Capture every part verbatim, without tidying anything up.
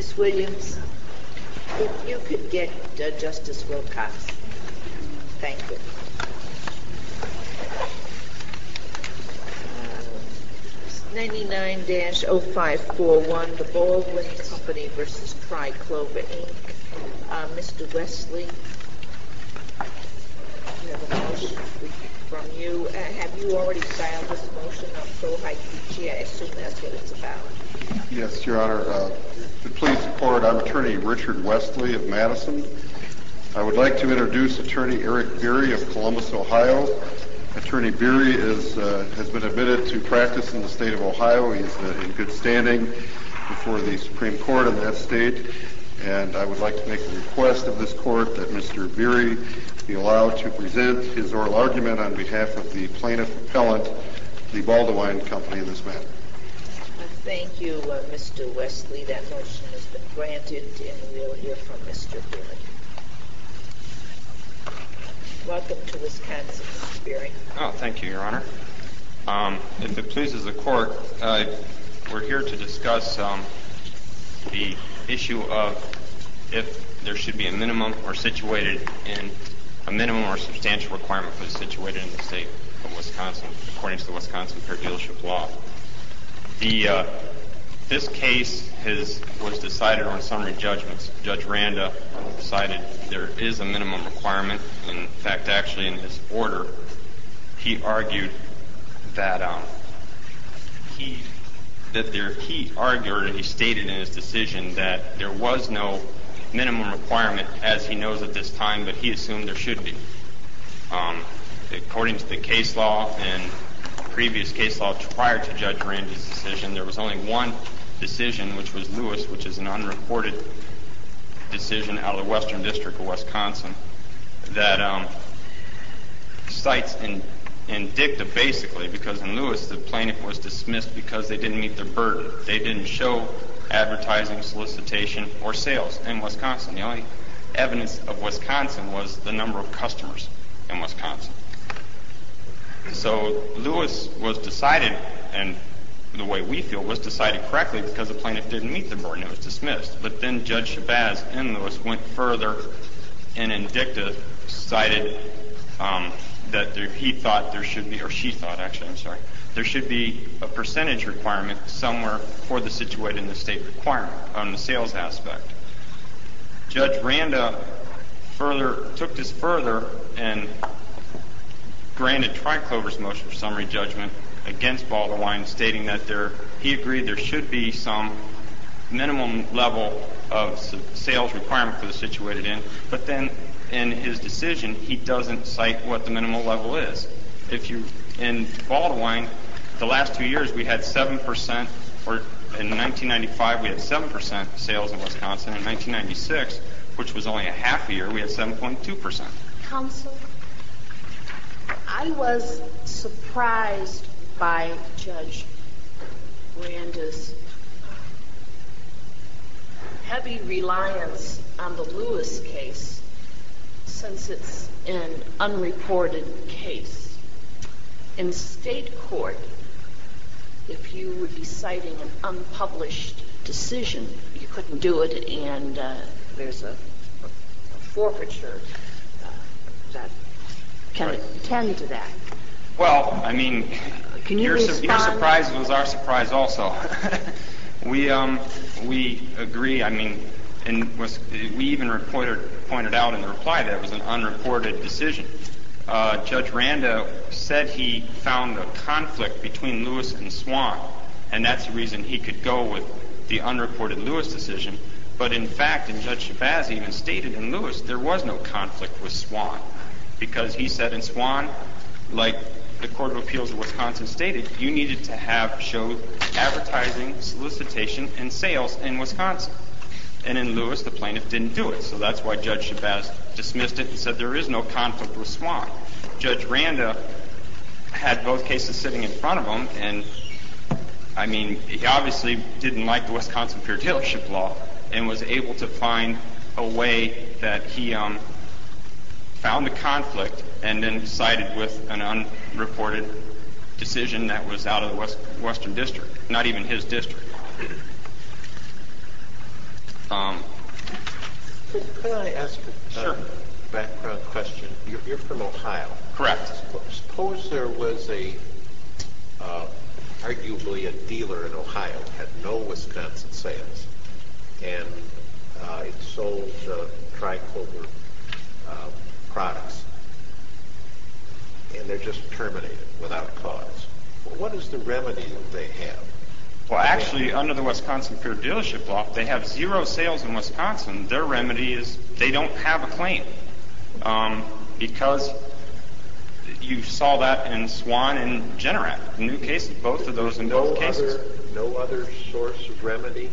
Miz Williams, if you could get uh, Justice Wilcox. Thank you. ninety-nine dash oh five four one, the Baldwin Company versus Tri-Clover, Incorporated. Uh, Mister Wesley, you have a motion from you. Uh, have you already filed this motion on Pro Haikichi? I assume that's what it's about. Yes, Your Honor. Uh, to please the court, I'm Attorney Richard Wesley of Madison. I would like to introduce Attorney Eric Beery of Columbus, Ohio. Attorney Beery is, uh, has been admitted to practice in the state of Ohio. He is uh, in good standing before the Supreme Court in that state. And I would like to make a request of this court that Mister Beery be allowed to present his oral argument on behalf of the plaintiff appellant, the Baldwin Company, in this matter. Uh, thank you, uh, Mister Wesley. That motion has been granted, and we'll hear from Mister Beery. Welcome to Wisconsin, Mister Beery. Oh, thank you, Your Honor. Um, if it pleases the court, uh, we're here to discuss um, the issue of if there should be a minimum or situated in a minimum or substantial requirement for the situated in the state of Wisconsin, according to the Wisconsin Fair Dealership Law. The uh, this case has was decided on summary judgments. Judge Randa decided there is a minimum requirement. In fact, actually, in his order, he argued that um, he that there he argued or he stated in his decision that there was no minimum requirement as he knows at this time, but he assumed there should be. Um, according to the case law and previous case law prior to Judge Randa's decision, there was only one decision, which was Lewis, which is an unreported decision out of the Western District of Wisconsin, that um, cites in, in dicta basically, because in Lewis the plaintiff was dismissed because they didn't meet their burden. They didn't show advertising, solicitation, or sales in Wisconsin. The only evidence of Wisconsin was the number of customers in Wisconsin. So Lewis was decided, and the way we feel, was decided correctly because the plaintiff didn't meet the burden. It was dismissed. But then Judge Shabazz in Lewis went further and in dicta cited um, that there, he thought there should be, or she thought actually, I'm sorry, there should be a percentage requirement somewhere for the situated in the state requirement on the sales aspect. Judge Randa further took this further and granted Tri-Clover's motion for summary judgment against Baldwin, stating that there he agreed there should be some minimum level of sales requirement for the situated in, but then in his decision he doesn't cite what the minimal level is. If you in Baldwin, the last two years we had seven percent, or in nineteen ninety-five we had seven percent sales in Wisconsin. In nineteen ninety-six, which was only a half a year, we had seven point two percent. Counsel, I was surprised by Judge Randa's heavy reliance on the Lewis case, since it's an unreported case. In state court, if you would be citing an unpublished decision, you couldn't do it, and uh, there's a, a forfeiture uh, that can right. attend to that. Well, I mean, Can you your, su- your surprise was our surprise also. we um, we agree. I mean, and was, we even reported, pointed out in the reply that it was an unreported decision. Uh, Judge Randa said he found a conflict between Lewis and Swan, and that's the reason he could go with the unreported Lewis decision. But in fact, and Judge Shabazz even stated in Lewis, there was no conflict with Swan, because he said in Swan, like the Court of Appeals of Wisconsin stated, you needed to have show advertising, solicitation, and sales in Wisconsin. And in Lewis, the plaintiff didn't do it. So that's why Judge Shabazz dismissed it and said there is no conflict with Swan. Judge Randa had both cases sitting in front of him, and I mean, he obviously didn't like the Wisconsin Fair Dealership Law and was able to find a way that he um, found a conflict and then sided with an unreported decision that was out of the West, Western District, not even his district. Um, could, could I ask a sure. uh, background question? You're, you're from Ohio. Correct. Suppose there was a, uh, arguably a dealer in Ohio had no Wisconsin sales, and uh, it sold uh, Triclover uh, products, and they're just terminated without cause. Well, what is the remedy that they have? Well, actually, under the Wisconsin Fair Dealership Law, if they have zero sales in Wisconsin, their remedy is they don't have a claim. Um, because you saw that in Swan and Generac, new cases, both of those in both no cases. Other, no other source of remedy?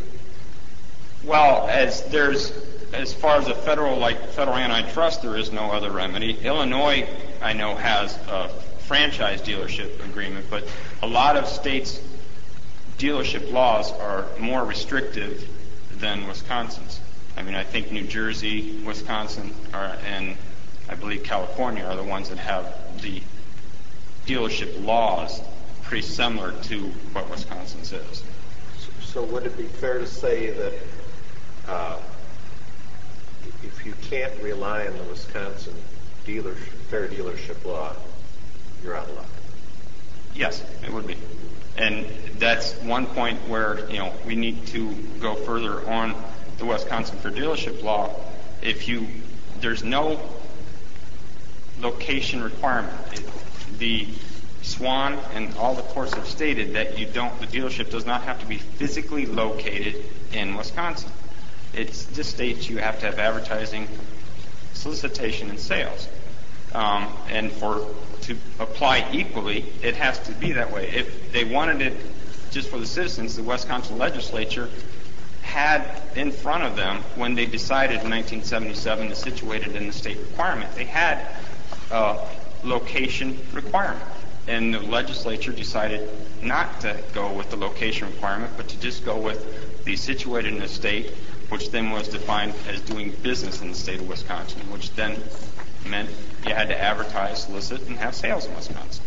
Well, as there's, as far as a federal, like federal antitrust, there is no other remedy. Illinois, I know, has a franchise dealership agreement, but a lot of states' dealership laws are more restrictive than Wisconsin's. I mean, I think New Jersey, Wisconsin, are, and I believe California are the ones that have the dealership laws pretty similar to what Wisconsin's is. So would it be fair to say that uh, if you can't rely on the Wisconsin dealership, fair dealership law, you're out of luck? Yes, it would be. And that's one point where, you know, we need to go further on the Wisconsin Fair Dealership Law. If you, there's no location requirement. It, the Swan and all the courts have stated that you don't, the dealership does not have to be physically located in Wisconsin. It just states you have to have advertising, solicitation, and sales. Um, and for to apply equally, it has to be that way. If they wanted it just for the citizens, the Wisconsin legislature had in front of them, when they decided in nineteen seventy-seven to situate it in the state requirement, they had a location requirement. And the legislature decided not to go with the location requirement, but to just go with the situated in the state, which then was defined as doing business in the state of Wisconsin, which then meant you had to advertise, solicit, and have sales in Wisconsin.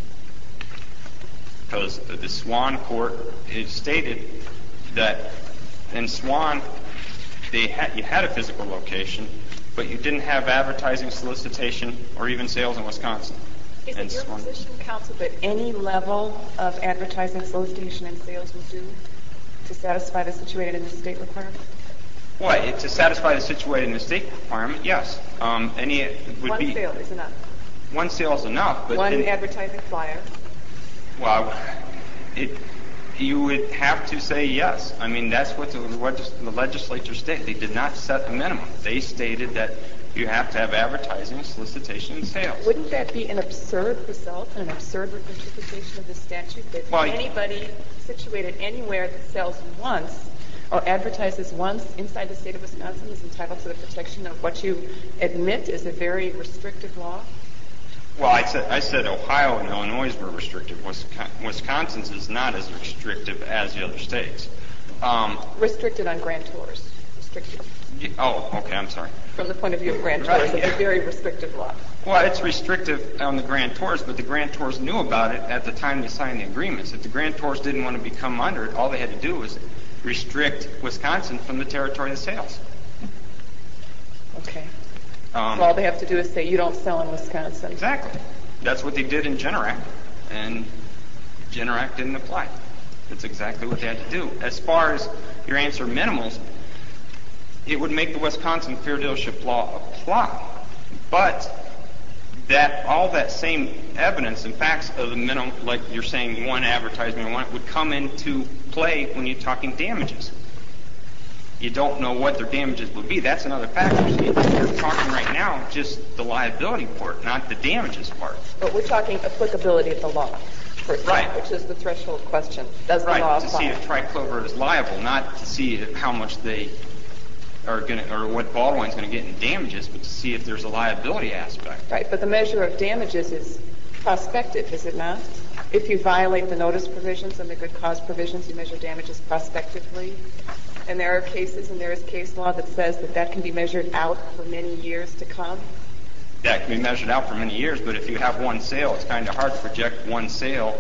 Because the Swan court has stated that in Swan, they had, you had a physical location, but you didn't have advertising, solicitation, or even sales in Wisconsin. Is and it your Swan, position, counsel, that any level of advertising, solicitation, and sales will do to satisfy the situated in the state requirement? Well, it, to satisfy the situated in the state requirement, yes. Um, any would One be sale is enough. One sale is enough, but one in, advertising flyer. Well, it you would have to say yes. I mean, that's what the, what the legislature stated. They did not set a minimum. They stated that you have to have advertising, solicitation, and sales. Wouldn't that be an absurd result and an absurd interpretation of the statute that well, anybody situated anywhere that sells once or advertises once inside the state of Wisconsin is entitled to the protection of what you admit is a very restrictive law? Well, I said I said Ohio and Illinois were restrictive. Wisconsin's is not as restrictive as the other states. Um, restricted on grantors. Restricted. Oh, okay. I'm sorry. From the point of view of grantors, Right, it's yeah. a very restrictive law. Well, it's restrictive on the grantors, but the grantors knew about it at the time they signed the agreements. If the grantors didn't want to become under it, all they had to do was restrict Wisconsin from the territory of the sales. Okay. Um, so all they have to do is say, you don't sell in Wisconsin. Exactly. That's what they did in Generac, and Generac didn't apply. That's exactly what they had to do. As far as your answer minimals, it would make the Wisconsin Fair Dealership Law apply, but that all that same evidence and facts of the minimum, like you're saying, one advertisement, one would come into play when you're talking damages. You don't know what their damages would be. That's another factor. See, you're talking right now just the liability part, not the damages part. But we're talking applicability of the law, first Right. of all, which is the threshold question. Does the Right, law to apply? see if Triclover is liable, not to see if how much they are going to, or what Baldwin's going to get in damages, but to see if there's a liability aspect. Right, but the measure of damages is prospective, is it not? If you violate the notice provisions and the good cause provisions, you measure damages prospectively. And there are cases, and there is case law that says that that can be measured out for many years to come. That can be measured out for many years, but if you have one sale, it's kind of hard to project one sale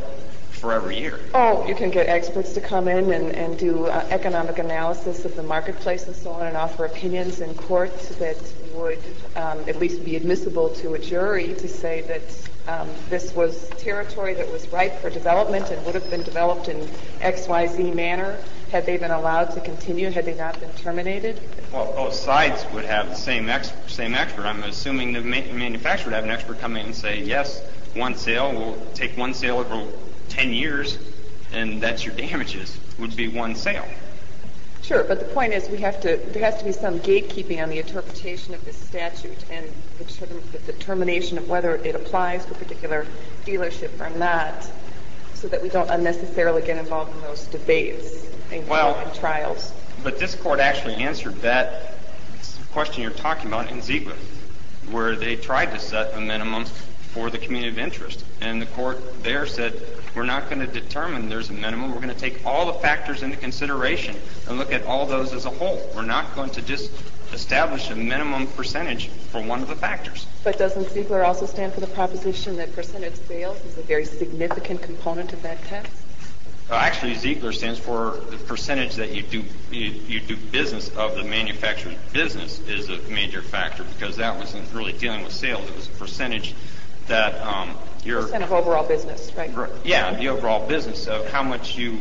for every year. Oh, you can get experts to come in and, and do uh, economic analysis of the marketplace and so on and offer opinions in court that would um, at least be admissible to a jury to say that um, this was territory that was ripe for development and would have been developed in X Y Z manner had they been allowed to continue, had they not been terminated. Well, both sides would have the same ex- same expert. I'm assuming the ma- manufacturer would have an expert come in and say, yes, one sale, we'll take one sale over ten years, and that's your damages, would be one sale. Sure, but the point is we have to, there has to be some gatekeeping on the interpretation of this statute and the determination of whether it applies to a particular dealership or not, so that we don't unnecessarily get involved in those debates and, well, and trials. But this court actually answered that question you're talking about in Ziegler, where they tried to set a minimum for the community of interest. And the court there said, we're not going to determine there's a minimum. We're going to take all the factors into consideration and look at all those as a whole. We're not going to just establish a minimum percentage for one of the factors. But doesn't Ziegler also stand for the proposition that percentage sales is a very significant component of that test? Uh, actually, Ziegler stands for the percentage that you do you, you do business of the manufacturer's business is a major factor, because that wasn't really dealing with sales. It was a percentage that um, your percent of overall business, right? Yeah, the overall business of how much you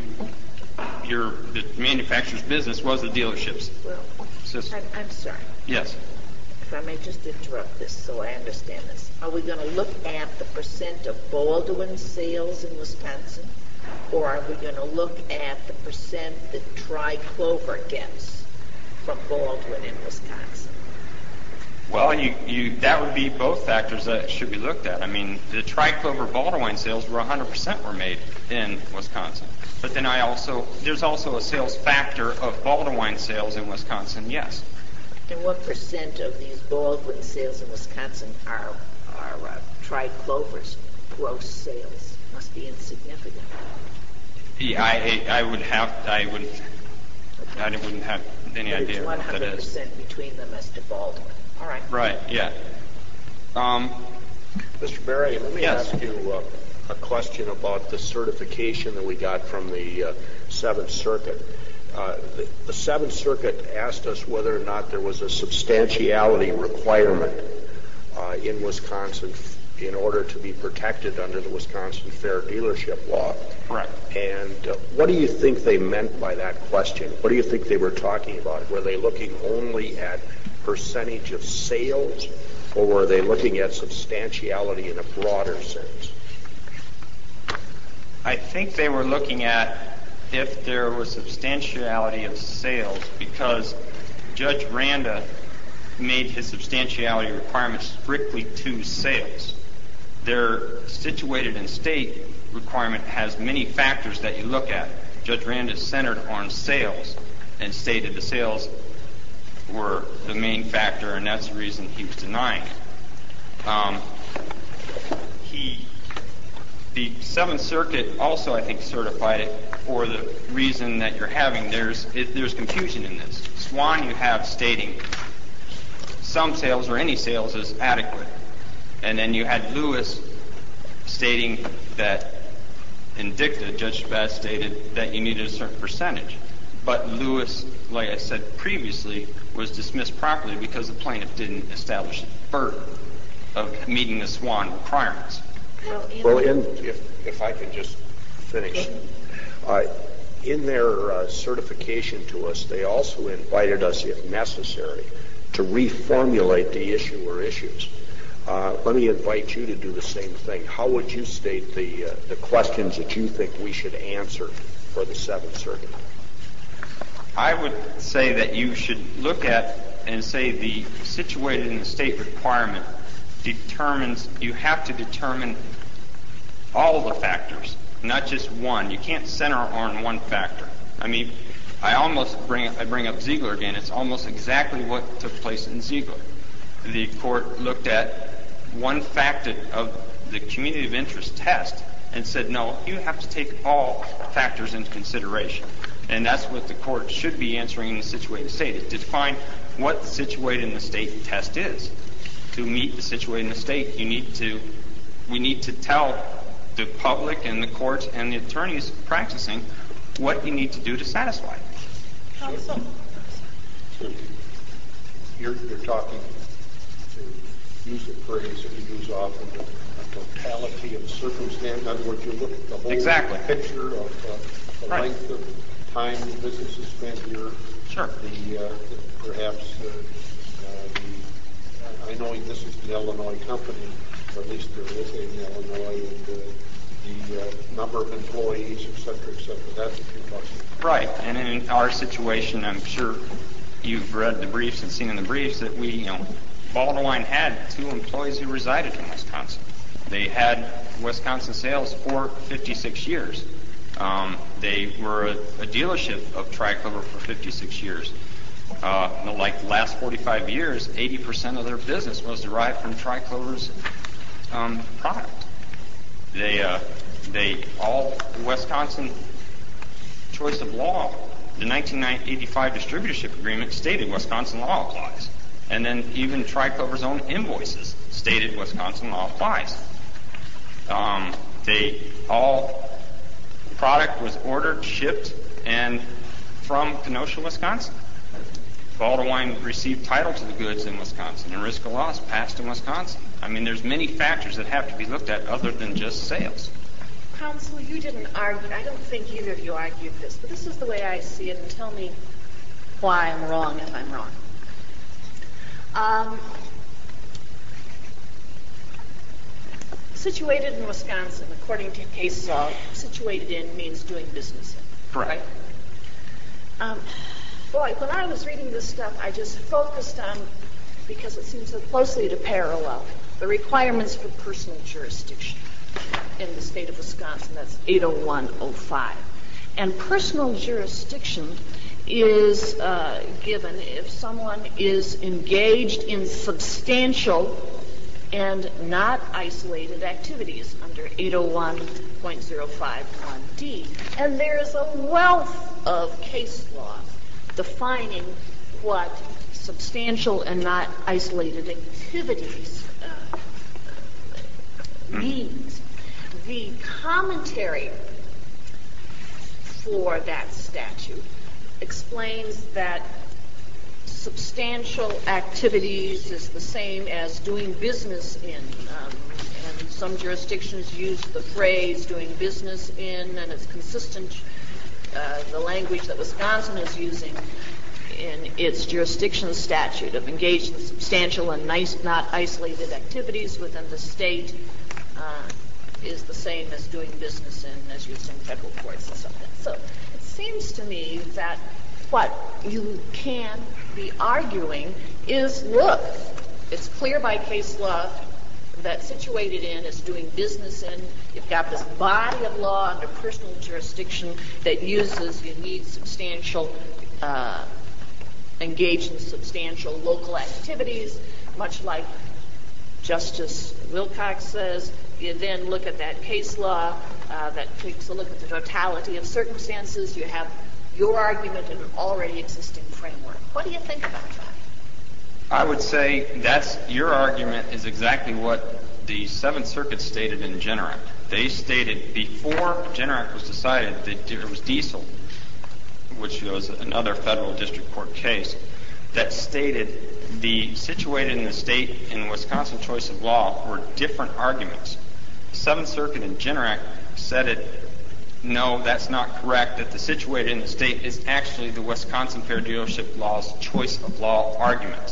your the manufacturer's business was the dealership's. Well, system. I'm, I'm sorry. Yes. If I may just interrupt this so I understand this. Are we going to look at the percent of Baldwin sales in Wisconsin? Or are we going to look at the percent that Tri-Clover gets from Baldwin in Wisconsin? Well, you, you that would be both factors that should be looked at. I mean, the Tri-Clover Baldwin sales were one hundred percent were made in Wisconsin. But then I also, there's also a sales factor of Baldwin sales in Wisconsin, yes. And what percent of these Baldwin sales in Wisconsin are, are uh, Tri-Clover's gross sales? Must be insignificant. Yeah, I, I would have, I would, I wouldn't have any but idea what that is. It's one hundred percent between them as to Baldwin. All right. Right, yeah. Um, Mister Berry, let me yes. ask you uh, a question about the certification that we got from the uh, Seventh Circuit. Uh, the, the Seventh Circuit asked us whether or not there was a substantiality requirement uh, in Wisconsin in order to be protected under the Wisconsin Fair Dealership Law. Correct. And uh, what do you think they meant by that question? What do you think they were talking about? Were they looking only at percentage of sales, or were they looking at substantiality in a broader sense? I think they were looking at if there was substantiality of sales, because Judge Randa made his substantiality requirements strictly to sales. Their situated in state requirement has many factors that you look at. Judge Randa centered on sales and stated the sales were the main factor, and that's the reason he was denying it. Um, he, the Seventh Circuit also, I think, certified it for the reason that you're having. There's it, there's confusion in this. Swan, you have stating some sales or any sales is adequate. And then you had Lewis stating that in dicta, Judge Spaz stated that you needed a certain percentage. But Lewis, like I said previously, was dismissed properly because the plaintiff didn't establish the burden of meeting the Swan requirements. Well, in, Well, in, if, if I can just finish. Uh, in their uh, certification to us, they also invited us, if necessary, to reformulate the issue or issues. Uh, let me invite you to do the same thing. How would you state the uh, the questions that you think we should answer for the Seventh Circuit? I would say that you should look at and say the situated in the state requirement determines, you have to determine all the factors, not just one. You can't center on one factor. I mean, I almost bring I bring up Ziegler again. It's almost exactly what took place in Ziegler. The court looked at one factor of the community of interest test and said, no, you have to take all factors into consideration. And that's what the court should be answering in the situated state, is to define what the situated in the state test is. To meet the situated in the state, you need to, we need to tell the public and the courts and the attorneys practicing what you need to do to satisfy it. Counsel? You're, you're talking, to use a phrase that we use often, a totality of circumstance. In other words, you look at the whole Exactly. picture of uh, the Right. length of time the business has spent here. Sure. The, uh, the perhaps uh, uh, the, I know this is the Illinois company, or at least there is in Illinois, and uh, the uh, number of employees, et cetera, et cetera. That's what you're talking about. Right. And in our situation, I'm sure you've read the briefs and seen in the briefs that we, you know, Baldwin had two employees who resided in Wisconsin. They had Wisconsin sales for fifty-six years. Um, they were a, a dealership of Triclover for fifty-six years. Uh, in the like last forty-five years, eighty percent of their business was derived from Triclover's um, product. They, uh, they all Wisconsin choice of law. The nineteen eighty-five distributorship agreement stated Wisconsin law applies. And then even Triclover's own invoices stated Wisconsin law applies. Um, they all product was ordered, shipped, and from Kenosha, Wisconsin. Baldwin received title to the goods in Wisconsin, and risk of loss passed in Wisconsin. I mean, there's many factors that have to be looked at other than just sales. Counsel, you didn't argue. I don't think either of you argued this, but this is the way I see it, and tell me why I'm wrong if I'm wrong. Um, situated in Wisconsin, according to case law, situated in means doing business in. Correct. Right? Um, boy, when I was reading this stuff, I just focused on, because it seems so closely to parallel, the requirements for personal jurisdiction in the state of Wisconsin. That's eight oh one oh five. And personal jurisdiction is uh, given if someone is engaged in substantial and not isolated activities under eight oh one point oh five one D. And there is a wealth of case law defining what substantial and not isolated activities uh, means. The commentary for that statute explains that substantial activities is the same as doing business in. Um, and some jurisdictions use the phrase doing business in, and it's consistent, uh, the language that Wisconsin is using in its jurisdiction statute of engaged in substantial and nice, not isolated activities within the state uh, is the same as doing business in, as used in federal courts and something. So it seems to me that what you can be arguing is, look, it's clear by case law that situated in is doing business in. You've got this body of law under personal jurisdiction that uses, you need substantial, uh, engage in substantial local activities, much like Justice Wilcox says. You then look at that case law uh, that takes a look at the totality of circumstances. You have your argument in an already existing framework. What do you think about that? I would say that's your argument is exactly what the Seventh Circuit stated in Generac. They stated before Generac was decided that there was Diesel, which was another federal district court case, that stated the situated in the state and Wisconsin choice of law were different arguments. The Seventh Circuit in Generac said it, no, that's not correct, that the situated in the state is actually the Wisconsin Fair Dealership Law's choice of law argument.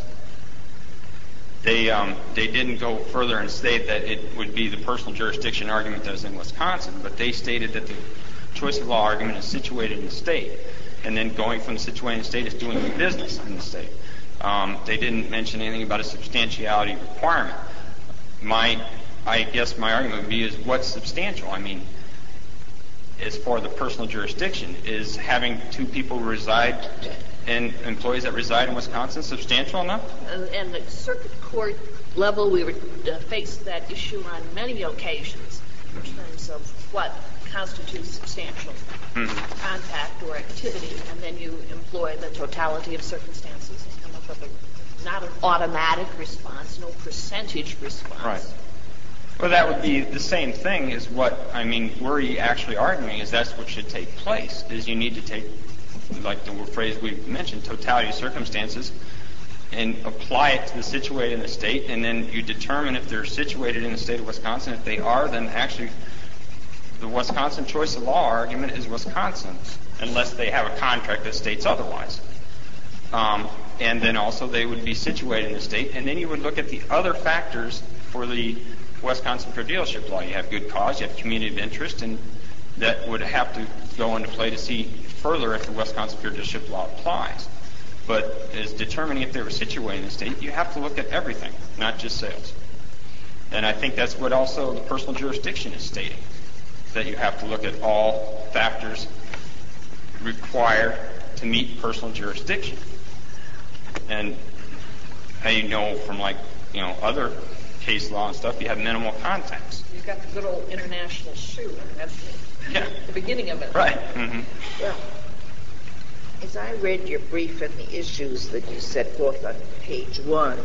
They um, they didn't go further and state that it would be the personal jurisdiction argument that was in Wisconsin, but they stated that the choice of law argument is situated in the state, and then going from the situated in the state is doing business in the state. Um, they didn't mention anything about a substantiality requirement. My, I guess my argument would be is what's substantial? I mean, as for the personal jurisdiction, is having two people reside and employees that reside in Wisconsin substantial enough? And, and the circuit court level, we would uh, face that issue on many occasions in terms of what constitutes substantial mm-hmm. contact or activity, and then you employ the totality of circumstances and come up with a, not an automatic response, no percentage response. Right. Well, that would be the same thing as what, I mean, we're actually arguing is that's what should take place, is you need to take, like the phrase we mentioned, totality of circumstances, and apply it to the situated in the state, and then you determine if they're situated in the state of Wisconsin. If they are, then actually the Wisconsin choice of law argument is Wisconsin, unless they have a contract that states otherwise. Um, and then also they would be situated in the state, and then you would look at the other factors for the Wisconsin Fair Dealership Law. You have good cause, you have community of interest, and that would have to go into play to see further if the Wisconsin Fair Dealership Law applies. But as determining if they were situated in the state, you have to look at everything, not just sales. And I think that's what also the personal jurisdiction is stating, that you have to look at all factors required to meet personal jurisdiction. And I know from like, you know, other case law and stuff, you have minimal contacts. You've got the good old international shoe, and that's the, yeah. the beginning of it. Right. Mm-hmm. Well, as I read your brief and the issues that you set forth on page one,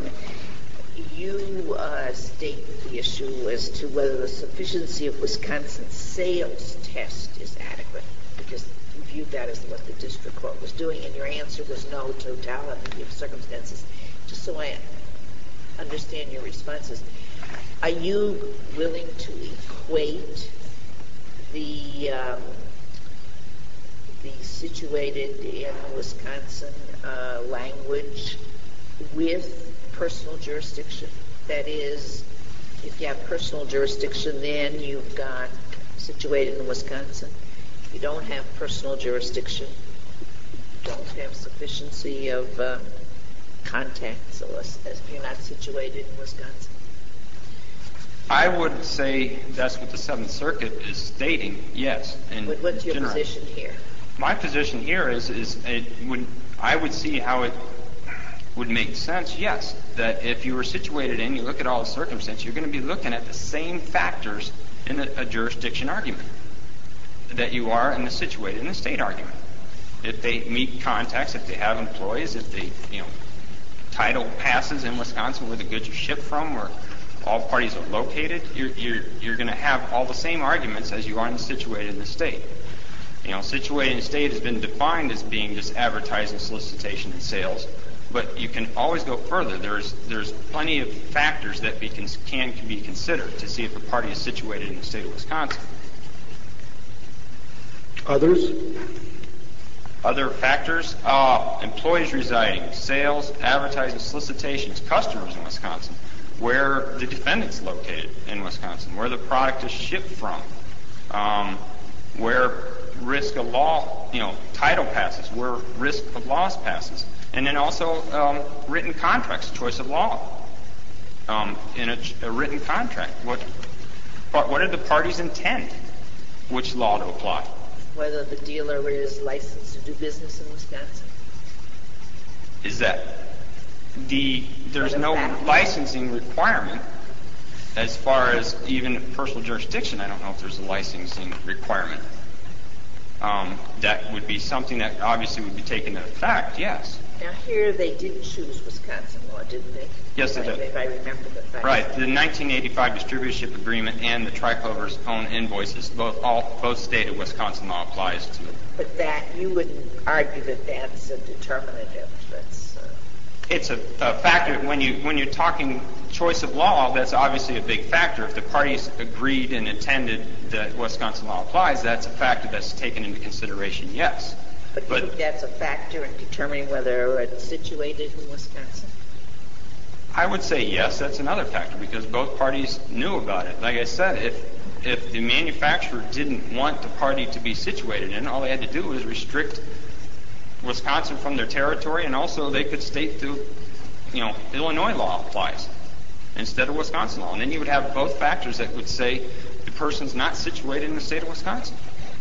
you uh, state the issue as to whether the sufficiency of Wisconsin's sales test is adequate, because you viewed that as what the district court was doing, and your answer was no, totality of circumstances. Just so I understand your responses, are you willing to equate the um, the situated in Wisconsin uh, language with personal jurisdiction? That is, if you have personal jurisdiction, then you've got situated in Wisconsin. If you don't have personal jurisdiction, you don't have sufficiency of uh, contacts, unless as you're not situated in Wisconsin. I would say that's what the Seventh Circuit is stating, yes. And What, what's your general. position here? My position here is, is it would, I would see how it would make sense, yes, that if you were situated in, you look at all the circumstances, you're going to be looking at the same factors in a, a jurisdiction argument that you are in the situated in the state argument. If they meet contacts, if they have employees, if they, you know, title passes in Wisconsin where the goods are shipped from, where all parties are located, you're, you're, you're going to have all the same arguments as you are in the situated in the state. You know, situated in the state has been defined as being just advertising, solicitation, and sales, but you can always go further. There's there's plenty of factors that be, can, can be considered to see if a party is situated in the state of Wisconsin. Others? Other factors, uh, employees residing, sales, advertising, solicitations, customers in Wisconsin, where the defendant's located in Wisconsin, where the product is shipped from, um, where risk of law, you know, title passes, where risk of loss passes, and then also um, written contracts, choice of law. Um, in a, a written contract, what what did the parties intend? Which law to apply? Whether the dealer is licensed to do business in Wisconsin. Is that the there's no licensing requirement as far as even personal jurisdiction. I don't know if there's a licensing requirement. Um, that would be something that obviously would be taken into effect, yes. Now here they did choose Wisconsin law, didn't they? Yes, they did. If I remember the facts. Right. The nineteen eighty-five distributorship agreement and the Triclover's own invoices, both all both stated Wisconsin law applies to it. But that, you wouldn't argue that that's a determinative. That's, uh... It's a, a factor. When, you, when you're talking choice of law, that's obviously a big factor. If the parties agreed and intended that Wisconsin law applies, that's a factor that's taken into consideration, yes. But, but you think that's a factor in determining whether it's situated in Wisconsin? I would say yes, that's another factor, because both parties knew about it. Like I said, if if the manufacturer didn't want the party to be situated in, all they had to do was restrict Wisconsin from their territory, and also they could state through, you know, Illinois law applies instead of Wisconsin law. And then you would have both factors that would say the person's not situated in the state of Wisconsin.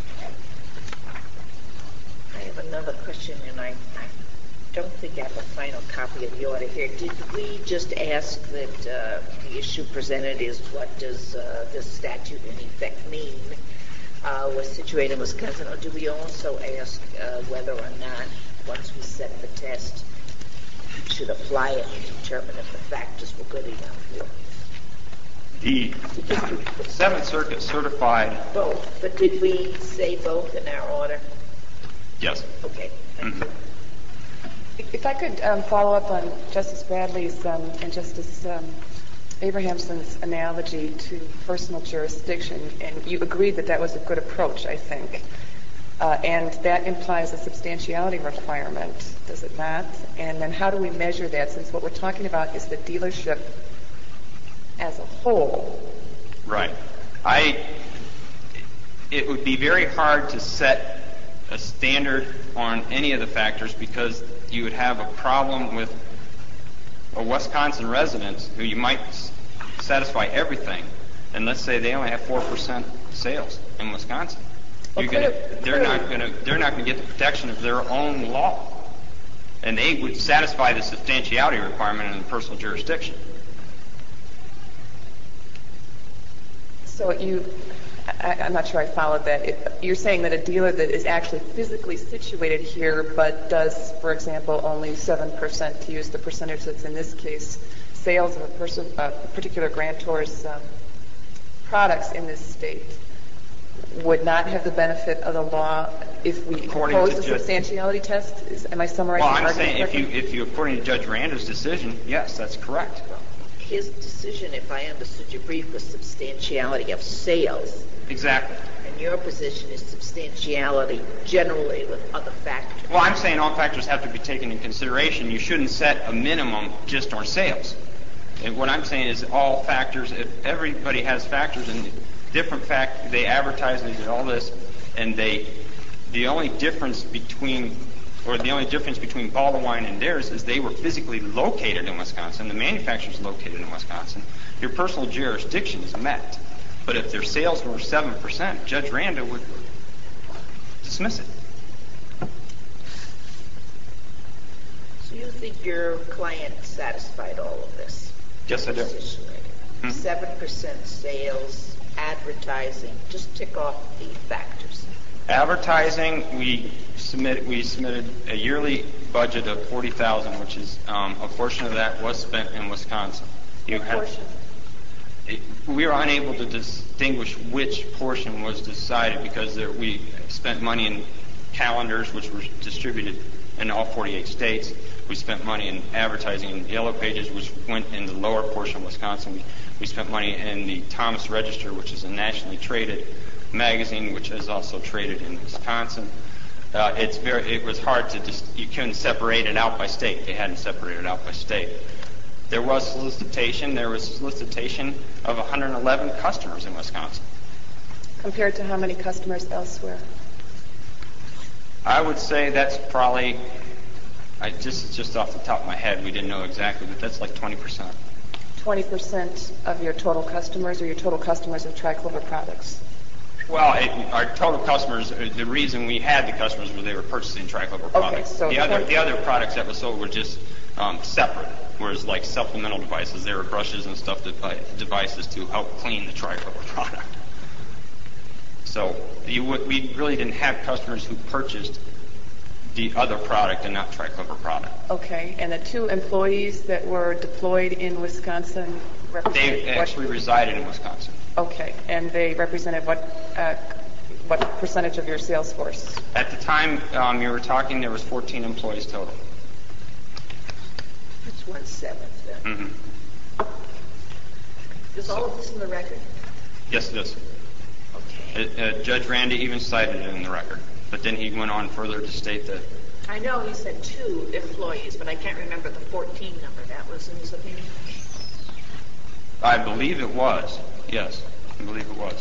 I have another question, and I, I don't think I have a final copy of the order here. Did we just ask that uh, the issue presented is what does uh, this statute in effect mean uh, was situated in Wisconsin, or do we also ask uh, whether or not, once we set the test, we should apply it and determine if the factors were good enough here? The Seventh Circuit certified. Both, but did we say both in our order? Yes. Okay. Mm-hmm. If I could um, follow up on Justice Bradley's um, and Justice um, Abrahamson's analogy to personal jurisdiction, and you agreed that that was a good approach, I think. Uh, and that implies a substantiality requirement, does it not? And then how do we measure that, since what we're talking about is the dealership as a whole? Right. I. It would be very hard to set a standard on any of the factors because you would have a problem with a Wisconsin resident who you might s- satisfy everything, and let's say they only have four percent sales in Wisconsin. Well, You're could gonna, it- they're could not it- going to. They're not going to get the protection of their own law, and they would satisfy the substantiality requirement in the personal jurisdiction. So you, I, I'm not sure I followed that. It, you're saying that a dealer that is actually physically situated here but does, for example, only seven percent, to use the percentage that's in this case, sales of a person, a particular grantor's um, products in this state, would not have the benefit of the law if we According impose to a Judge- substantiality test? Is, am I summarizing Well, the I'm argument saying if you, correctly? if you, according to Judge Randa's decision, yes, that's correct. His decision, if I understood your brief, was substantiality of sales. Exactly. And your position is substantiality generally with other factors. Well, I'm saying all factors have to be taken into consideration. You shouldn't set a minimum just on sales. And what I'm saying is all factors, if everybody has factors and different fact, they advertise and they did all this, and they, the only difference between, or the only difference between Baldwin and theirs is they were physically located in Wisconsin. The manufacturer's located in Wisconsin. Your personal jurisdiction is met. But if their sales were seven percent, Judge Randa would dismiss it. So you think your client satisfied all of this? Yes, I do. Hmm? Seven percent sales, advertising. Just tick off the factors. Advertising, we submitted we submitted a yearly budget of forty thousand dollars, which is um, a portion of that was spent in Wisconsin. You What have- portion? it- we were unable to distinguish which portion was decided because there, we spent money in calendars, which were distributed in all forty-eight states. We spent money in advertising in Yellow Pages, which went in the lower portion of Wisconsin. We, we spent money in the Thomas Register, which is a nationally traded magazine, which is also traded in Wisconsin. Uh, it's very. It was hard to just. You couldn't separate it out by state. They hadn't separated it out by state. There was solicitation. There was solicitation of one hundred eleven customers in Wisconsin. Compared to how many customers elsewhere? I would say that's probably. I just just off the top of my head, we didn't know exactly, but that's like twenty percent. twenty percent of your total customers or your total customers of Triclover products? Well, it, our total customers, uh, the reason we had the customers was they were purchasing Triclover products. so the other twenty the other products that were sold were just um, separate, whereas like supplemental devices, they were brushes and stuff, devi- devices to help clean the Triclover product. So you would, we really didn't have customers who purchased the other product and not Triclover product. Okay, and the two employees that were deployed in Wisconsin represented They what? actually resided in Wisconsin. Okay, and they represented what uh, what percentage of your sales force? At the time um, you were talking, there was fourteen employees total. That's one seventh then. Mm-hmm. Is all of this in the record? Yes, it is. Okay. Uh, uh, Judge Randa even cited it in the record, but then he went on further to state that. I know he said two employees, but I can't remember the fourteen number. That was in his opinion? I believe it was. Yes, I believe it was.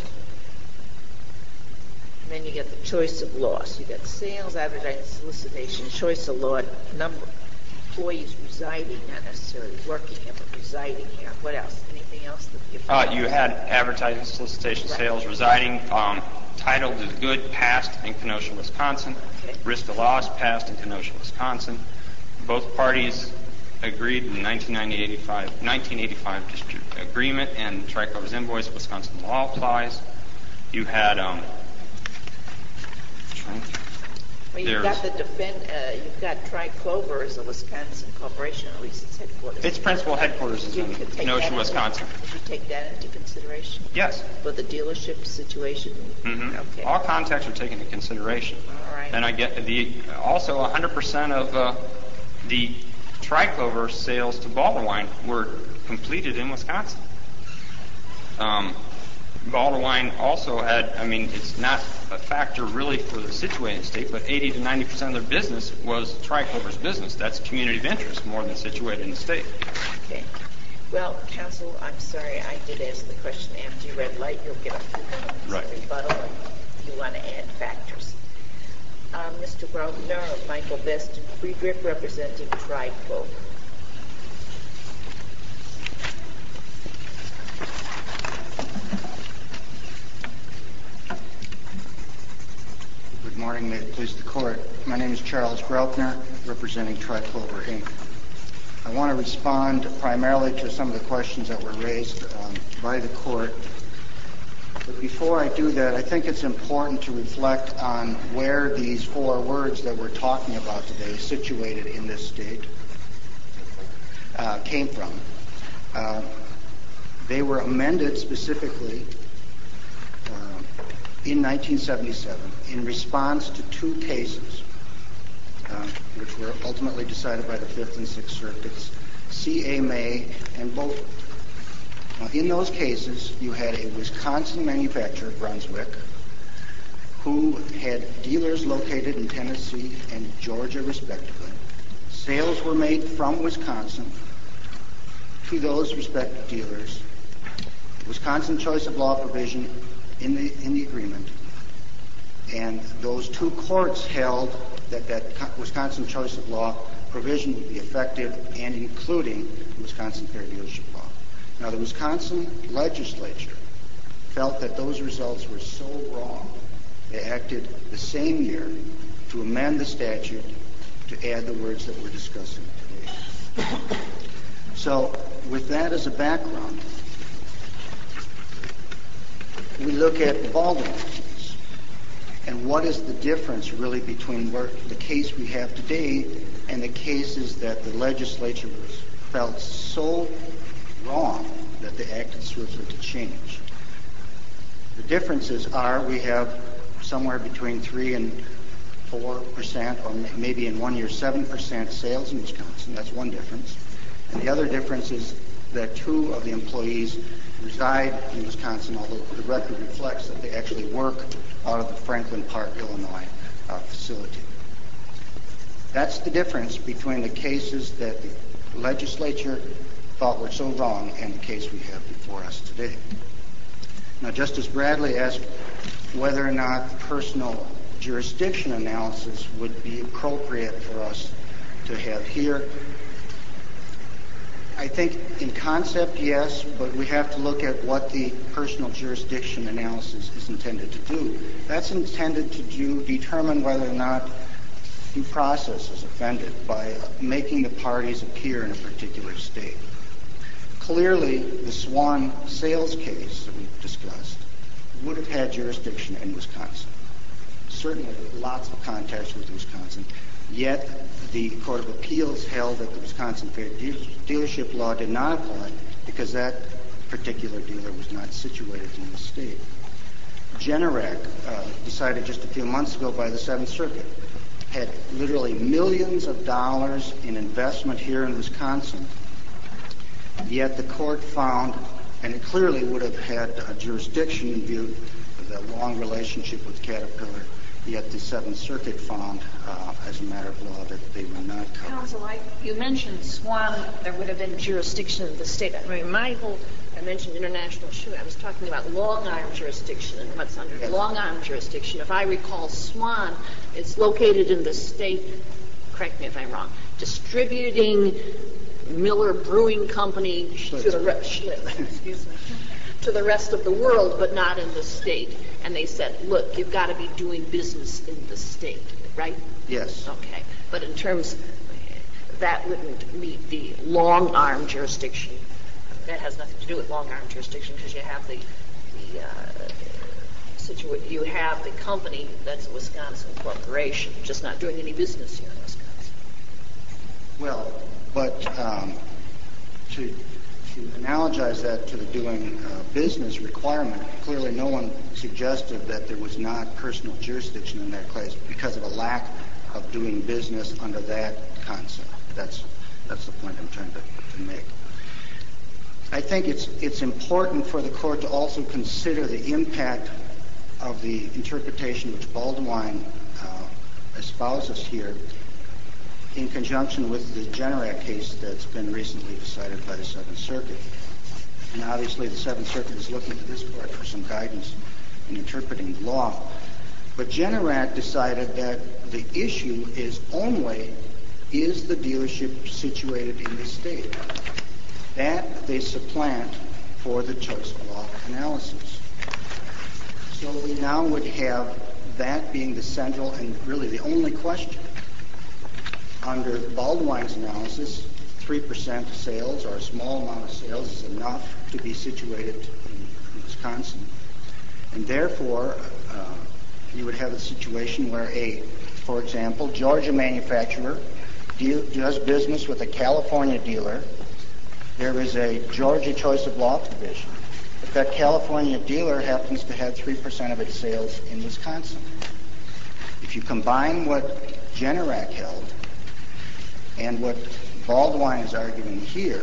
And then you get the choice of loss. You got sales, advertising, solicitation, choice of law, number of employees residing, not necessarily working here, but residing here. What else? Anything else that you Uh, you had advertising, solicitation, sales, residing. Um, title is good, passed in Kenosha, Wisconsin. Okay. Risk of loss, passed in Kenosha, Wisconsin. Both parties agreed in nineteen eighty-five, nineteen eighty-five district agreement, and Triclover's invoice, Wisconsin law applies. You had um, Well, you've There's- got the defend, uh, you've got Tri-Clover as a Wisconsin corporation, at least its headquarters. Its principal headquarters is You in could take Kenosha, that into- Wisconsin. Did you take that into consideration Yes. for the dealership situation? hmm Okay. All contacts are taken into consideration. All right. And I get the also one hundred percent of uh, the Tri-Clover sales to Balder Wine were completed in Wisconsin. Um, Balder Wine also had, I mean, it's not a factor really for the Scituate estate, but eighty to ninety percent of their business was Tri-Clover's business. That's community of interest more than Scituate in the state. Okay. Well, counsel, I'm sorry, I did ask the question after you read light. You'll get a few minutes Right. of rebuttal if you want to add factors. Uh, Mister Grosvenor of Michael Best and Friedrich representing Tri-Clover. Good morning. May it please the Court. My name is Charles Graupner, representing Tri-Clover, Incorporated. I want to respond primarily to some of the questions that were raised um, by the Court. But before I do that, I think it's important to reflect on where these four words that we're talking about today, situated in this state, uh, came from. Uh, they were amended specifically uh, in nineteen seventy-seven in response to two cases, uh, which were ultimately decided by the Fifth and Sixth Circuits, C A. May and Beaufort. Now, in those cases, you had a Wisconsin manufacturer, Brunswick, who had dealers located in Tennessee and Georgia, respectively. Sales were made from Wisconsin to those respective dealers. Wisconsin choice of law provision in the in the agreement, and those two courts held that that Wisconsin choice of law provision would be effective, and including the Wisconsin Fair Dealership Law. Now, the Wisconsin legislature felt that those results were so wrong, they acted the same year to amend the statute to add the words that we're discussing today. So, with that as a background, we look at the Baldwin case. And what is the difference really between where, the case we have today and the cases that the legislature felt so wrong that they acted swiftly to change? The differences are we have somewhere between three and four percent, or maybe in one year seven percent sales in Wisconsin. That's one difference. And the other difference is that two of the employees reside in Wisconsin, although the record reflects that they actually work out of the Franklin Park, Illinois uh, facility. That's the difference between the cases that the legislature thought were so wrong and the case we have before us today. Now, Justice Bradley asked whether or not personal jurisdiction analysis would be appropriate for us to have here. I think in concept, yes, but we have to look at what the personal jurisdiction analysis is intended to do. That's intended to do, determine whether or not due process is offended by making the parties appear in a particular state. Clearly, the Swan sales case that we've discussed would have had jurisdiction in Wisconsin. Certainly lots of contacts with Wisconsin, yet the Court of Appeals held that the Wisconsin Fair Dealership Law did not apply because that particular dealer was not situated in the state. Generac, uh, decided just a few months ago by the Seventh Circuit, had literally millions of dollars in investment here in Wisconsin, yet the court found, and it clearly would have had a jurisdiction in view of the long relationship with Caterpillar, yet the Seventh Circuit found, uh, as a matter of law, that they were not covered. Counsel, I, you mentioned Swan, there would have been jurisdiction in the state. I mean, my whole, I mentioned international shooting. I was talking about long-arm jurisdiction and what's under Yes. long-arm jurisdiction. If I recall Swan, it's located in the state, correct me if I'm wrong, distributing Miller Brewing Company to the, re- Schlitz, excuse me, to the rest of the world, but not in the state. And they said, look, you've got to be doing business in the state, right? Yes. Okay. But in terms, that wouldn't meet the long-arm jurisdiction. That has nothing to do with long-arm jurisdiction because you have the, the uh, situa- you have the company that's a Wisconsin corporation, just not doing any business here in Wisconsin. Well, but um, to, to analogize that to the doing uh, business requirement, clearly no one suggested that there was not personal jurisdiction in that case because of a lack of doing business under that concept. That's that's the point I'm trying to, to make. I think it's it's important for the court to also consider the impact of the interpretation which Baldwin uh, espouses here in conjunction with the Generac case that's been recently decided by the Seventh Circuit. And obviously the Seventh Circuit is looking to this court for some guidance in interpreting the law. But Generac decided that the issue is only, is the dealership situated in the state? That they supplant for the choice of law analysis. So we now would have that being the central and really the only question. Under Baldwin's analysis, three percent of sales or a small amount of sales is enough to be situated in Wisconsin. And therefore, uh, you would have a situation where a, for example, Georgia manufacturer deal, does business with a California dealer. There is a Georgia choice of law provision. But that California dealer happens to have three percent of its sales in Wisconsin. If you combine what Generac held and what Baldwin is arguing here,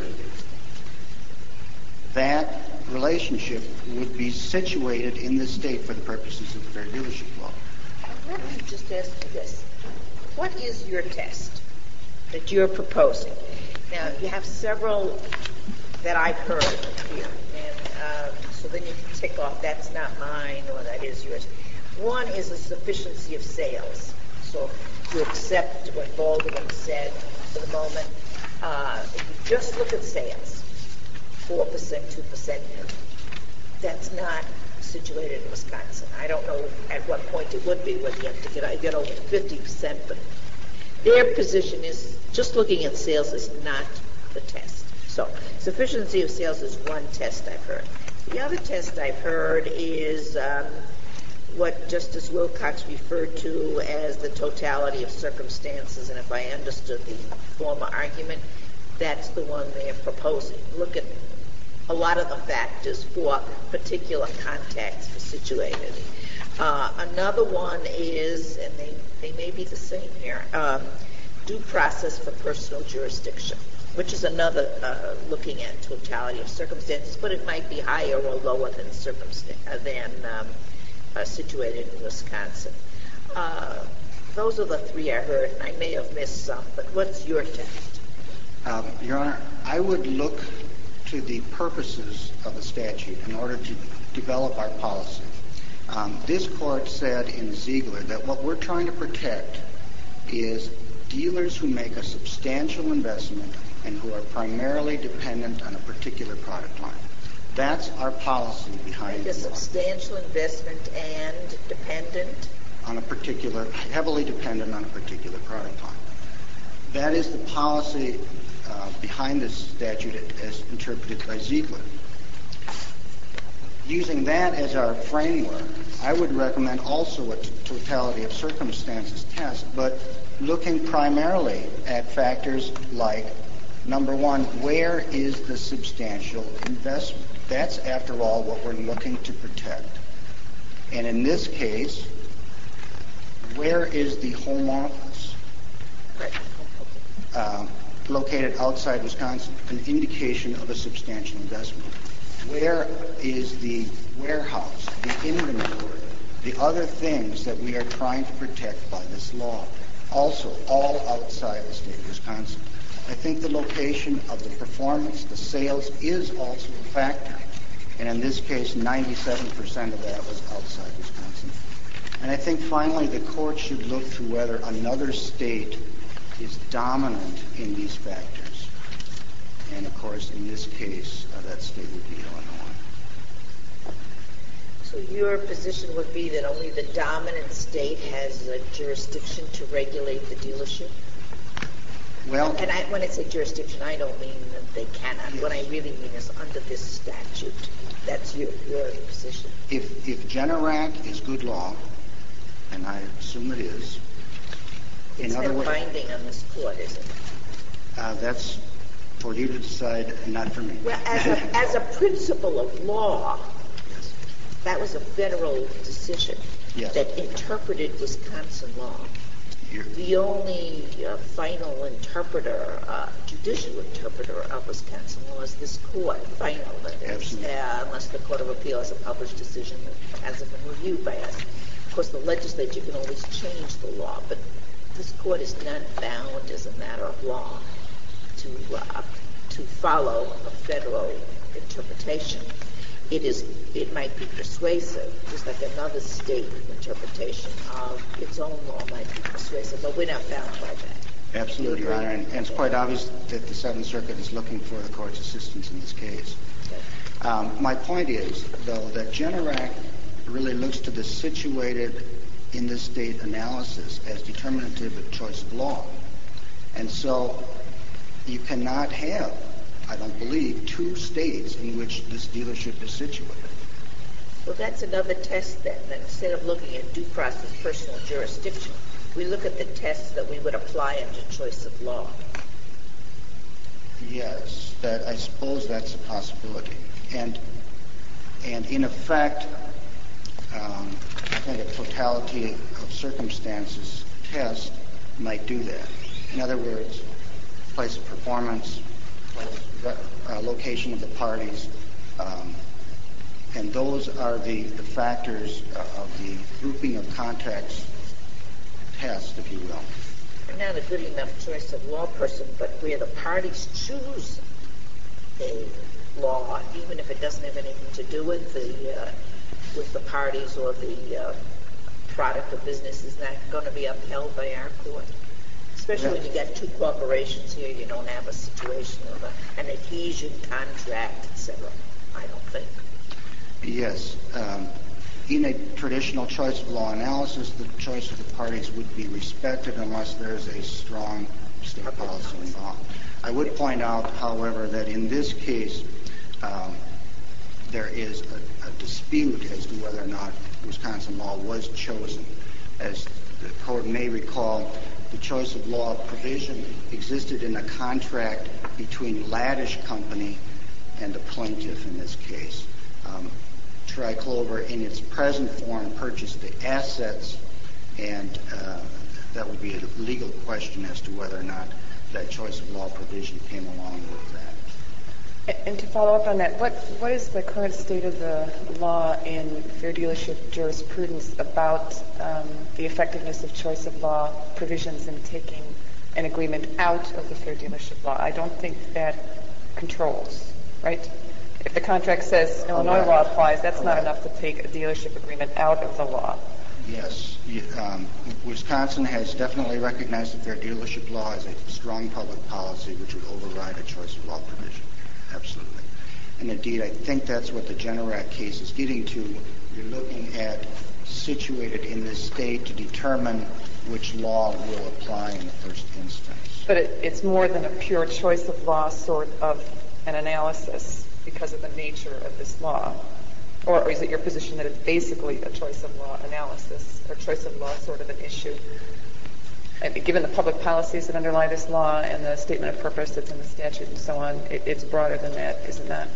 that relationship would be situated in the state for the purposes of the Fair Dealership Law. Let me just ask you this. What is your test that you're proposing? Now, you have several that I've heard here, and uh, so then you can tick off that's not mine or that is yours. One is a sufficiency of sales. So you accept what Baldwin said for the moment. Uh, if you just look at sales, four percent, two percent, that's not situated in Wisconsin. I don't know at what point it would be, whether you have to get, get over fifty percent, but their position is just looking at sales is not the test. So sufficiency of sales is one test I've heard. The other test I've heard is um, what Justice Wilcox referred to as the totality of circumstances, and if I understood the former argument, that's the one they're proposing. Look at a lot of the factors for particular contexts situated. Uh, another one is, and they, they may be the same here, um, due process for personal jurisdiction, which is another uh, looking at totality of circumstances, but it might be higher or lower than circumstan- uh, than um, uh, situated in Wisconsin. Uh, those are the three I heard, and I may have missed some, but what's your test? Um, Your Honor, I would look to the purposes of the statute in order to develop our policy. Um, this court said in Ziegler that what we're trying to protect is dealers who make a substantial investment and who are primarily dependent on a particular product line. That's our policy behind Make a the law. substantial investment and dependent? On a particular, heavily dependent on a particular product line. That is the policy uh, behind this statute as interpreted by Ziegler. Using that as our framework, I would recommend also a t- totality of circumstances test, but looking primarily at factors like, number one, where is the substantial investment? That's, after all, what we're looking to protect. And in this case, where is the home office? Uh, located outside Wisconsin, an indication of a substantial investment. Where is the warehouse, the inventory, the other things that we are trying to protect by this law? Also, all outside the state of Wisconsin. I think the location of the performance, the sales, is also a factor. And in this case, ninety-seven percent of that was outside Wisconsin. And I think finally the court should look to whether another state is dominant in these factors. And of course, in this case, uh, that state would be Illinois. So your position would be that only the dominant state has a jurisdiction to regulate the dealership? Well, And I, when I say jurisdiction, I don't mean that they cannot. Yes. What I really mean is under this statute. That's your, your position. If, if Generac is good law, and I assume it is, in It's other not words, binding on this court, is it? uh, that's for you to decide, and not for me. Well, as a, as a principle of law, Yes. that was a federal decision Yes. that interpreted Wisconsin law. You're- The only uh, final interpreter, uh, judicial interpreter of Wisconsin law is this court, final, that is, Absolutely. uh, unless the Court of Appeal has a published decision that hasn't been reviewed by us. Of course, the legislature can always change the law, but this court is not bound as a matter of law to uh, to follow a federal interpretation. It is. It might be persuasive, just like another state interpretation of its own law might be persuasive, but we're not bound by that. Absolutely, Your Honor, and, and it's quite obvious that the Seventh Circuit is looking for the court's assistance in this case. Okay. Um, my point is, though, that Generac really looks to the situated in this state analysis as determinative of choice of law. And so you cannot have, I don't believe, two states in which this dealership is situated. Well, that's another test then. That instead of looking at due process personal jurisdiction, we look at the tests that we would apply under choice of law. Yes, that I suppose that's a possibility. And and in effect, um, I think a totality of circumstances test might do that. In other words, place of performance, place, uh, location of the parties, um, and those are the, the factors uh, of the grouping of contacts test, if you will. We're not a good enough choice of law person, but where the parties choose a law, even if it doesn't have anything to do with the uh, with the parties or the uh, product or business, is not going to be upheld by our court. Especially when you got two corporations here, you don't have a situation of a, an adhesion contract, et cetera. I don't think. Yes. Um, in a traditional choice of law analysis, the choice of the parties would be respected unless there's a strong state policy involved. I would point out, however, that in this case, um, there is a, a dispute as to whether or not Wisconsin law was chosen. As the court may recall, the choice of law provision existed in a contract between Laddish Company and the plaintiff in this case. Um, Tri-Clover, in its present form, purchased the assets, and uh, that would be a legal question as to whether or not that choice of law provision came along with that. And to follow up on that, what what is the current state of the law in fair dealership jurisprudence about um, the effectiveness of choice of law provisions in taking an agreement out of the fair dealership law? I don't think that controls, right? If the contract says Illinois law applies, that's not enough to take a dealership agreement out of the law. Yes. Um, Wisconsin has definitely recognized the fair dealership law as a strong public policy which would override a choice of law provision. Absolutely. And indeed, I think that's what the Generac case is getting to. You're looking at situated in this state to determine which law will apply in the first instance. But it, it's more than a pure choice of law sort of an analysis because of the nature of this law. Or, or is it your position that it's basically a choice of law analysis or choice of law sort of an issue? And given the public policies that underlie this law and the statement of purpose that's in the statute and so on, it, it's broader than that, isn't that?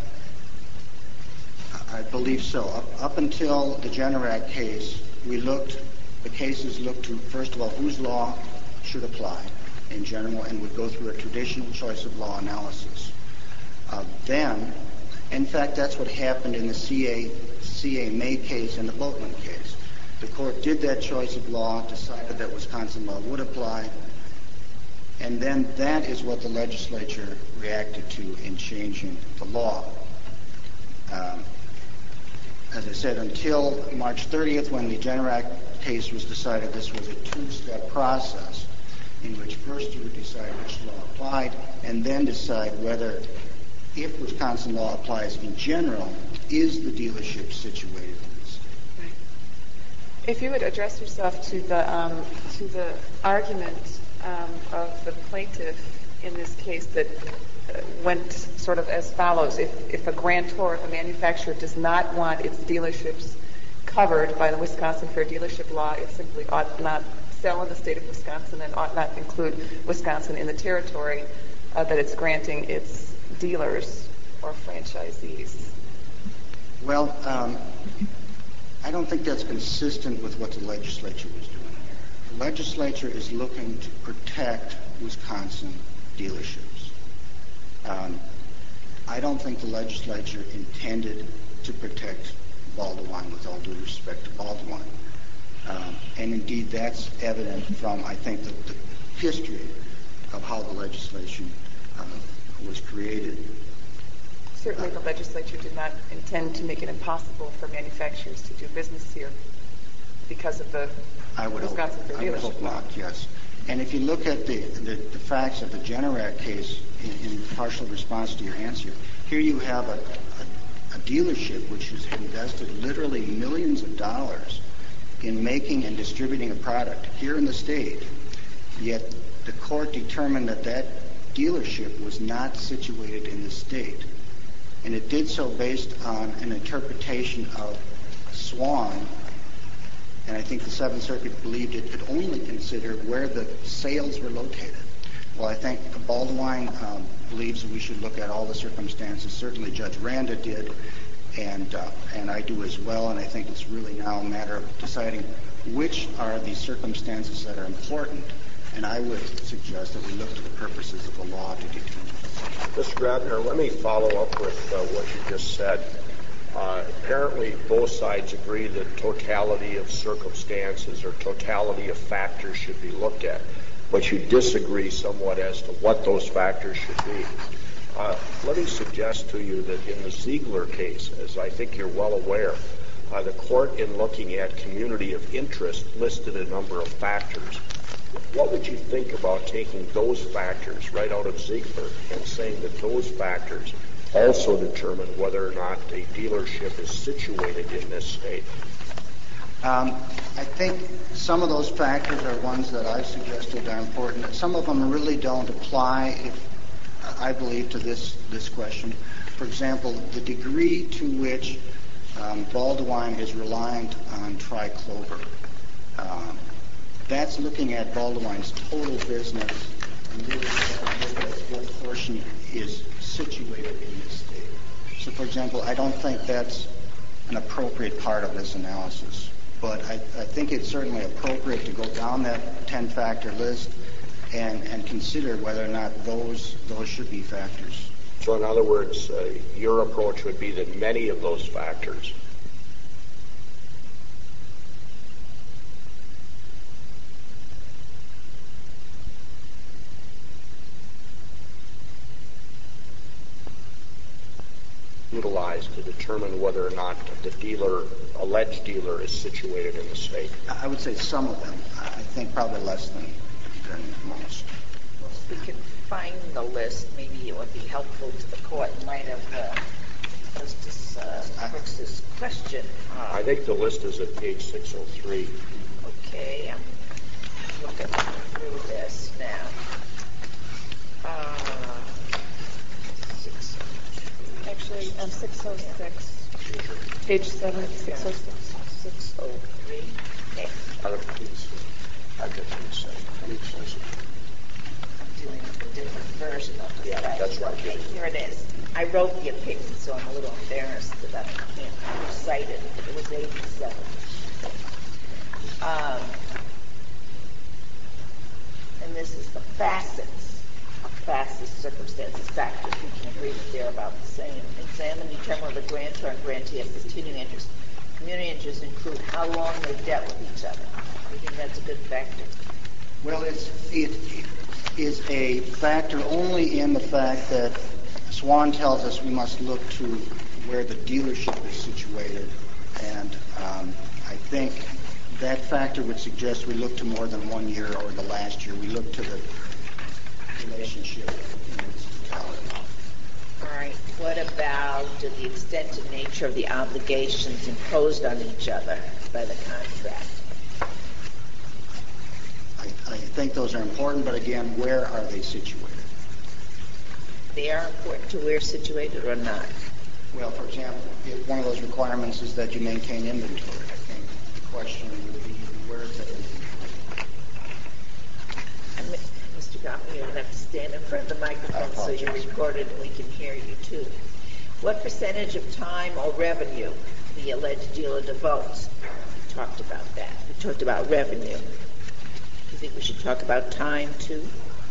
I believe so. Up, up until the Generac case, we looked, the cases looked to, first of all, whose law should apply in general and would go through a traditional choice of law analysis. Uh, then, in fact, that's what happened in the C A, C A May case and the Boatman case. The court did that choice of law, decided that Wisconsin law would apply, and then that is what the legislature reacted to in changing the law. Um, as I said, until March thirtieth, when the Generac case was decided, this was a two-step process in which first you would decide which law applied and then decide whether, if Wisconsin law applies in general, is the dealership situated in the state. Right. If you would address yourself to the um, to the argument um, of the plaintiff in this case that went sort of as follows. If, if a grantor, if a manufacturer does not want its dealerships covered by the Wisconsin Fair Dealership Law, it simply ought not sell in the state of Wisconsin and ought not include Wisconsin in the territory uh, that it's granting its dealers or franchisees. Well, um, I don't think that's consistent with what the legislature was doing here. The legislature is looking to protect Wisconsin dealerships. Um, I don't think the legislature intended to protect Baldwin, with all due respect to Baldwin. Um, and indeed, that's evident from, I think, the, the history of how the legislation uh, was created. Certainly the legislature did not intend to make it impossible for manufacturers to do business here because of the I would Wisconsin hope, Fair I would hope Dealership Law. not, yes. And if you look at the, the, the facts of the Generac case in, in partial response to your answer, here you have a, a, a dealership which has invested literally millions of dollars in making and distributing a product here in the state, yet the court determined that that dealership was not situated in the state. And it did so based on an interpretation of Swan, and I think the Seventh Circuit believed it could only consider where the sales were located. Well, I think Baldwin um, believes that we should look at all the circumstances. Certainly Judge Randa did, and uh, and I do as well, and I think it's really now a matter of deciding which are the circumstances that are important, and I would suggest that we look to the purposes of the law to determine. Mister Grabner, let me follow up with uh, what you just said. Uh, apparently, both sides agree that totality of circumstances or totality of factors should be looked at, but you disagree somewhat as to what those factors should be. Uh, let me suggest to you that in the Ziegler case, as I think you're well aware, uh, the court, in looking at community of interest, listed a number of factors. What would you think about taking those factors right out of Ziegler and saying that those factors also determine whether or not a dealership is situated in this state? Um, I think some of those factors are ones that I've suggested are important. Some of them really don't apply, if, I believe, to this, this question. For example, the degree to which um, Baldwin is reliant on Triclover. Um, That's looking at Baldwin's total business and really what portion is situated in this state. So, for example, I don't think that's an appropriate part of this analysis. But I, I think it's certainly appropriate to go down that ten-factor list and, and consider whether or not those those should be factors. So, in other words, uh, your approach would be that many of those factors utilized to determine whether or not the dealer, alleged dealer, is situated in the state? I would say some of them. I think probably less than, than most. Well, if we can find the list, maybe it would be helpful to the court in light of uh, Justice uh, Brooks's question. Uh, I think the list is at page six oh three. Okay, I'm looking through this now. Uh, Actually, um, six oh six, page seven, six oh six. six oh three. Okay. I'll get to I'm doing a different version of the Yeah, slide. that's right. Okay, here it is. I wrote the opinion, so I'm a little embarrassed that I can't recite it. It was eighty-seven. Um, and this is the facets, facets, circumstances, factors. We can agree that they're about the same. Examine, determine whether the grantor and grantee have continuing interest. Community interests include how long they've dealt with each other. I think that's a good factor. Well, it's, it is a factor only in the fact that Swan tells us we must look to where the dealership is situated, and um, I think that factor would suggest we look to more than one year or the last year. We look to the relationship in its totality. All right. What about the extent and nature of the obligations imposed on each other by the contract? I, I think those are important, but again, where are they situated? they are important to where it's situated or not? Well, for example, if one of those requirements is that you maintain inventory, I think the question would be, where is that inventory? And Mister Goffman, you don't have to stand in front of the microphone so you're recorded and we can hear you too. What percentage of time or revenue the alleged dealer devotes? We talked about that. We talked about revenue. Do you think we should talk about time too?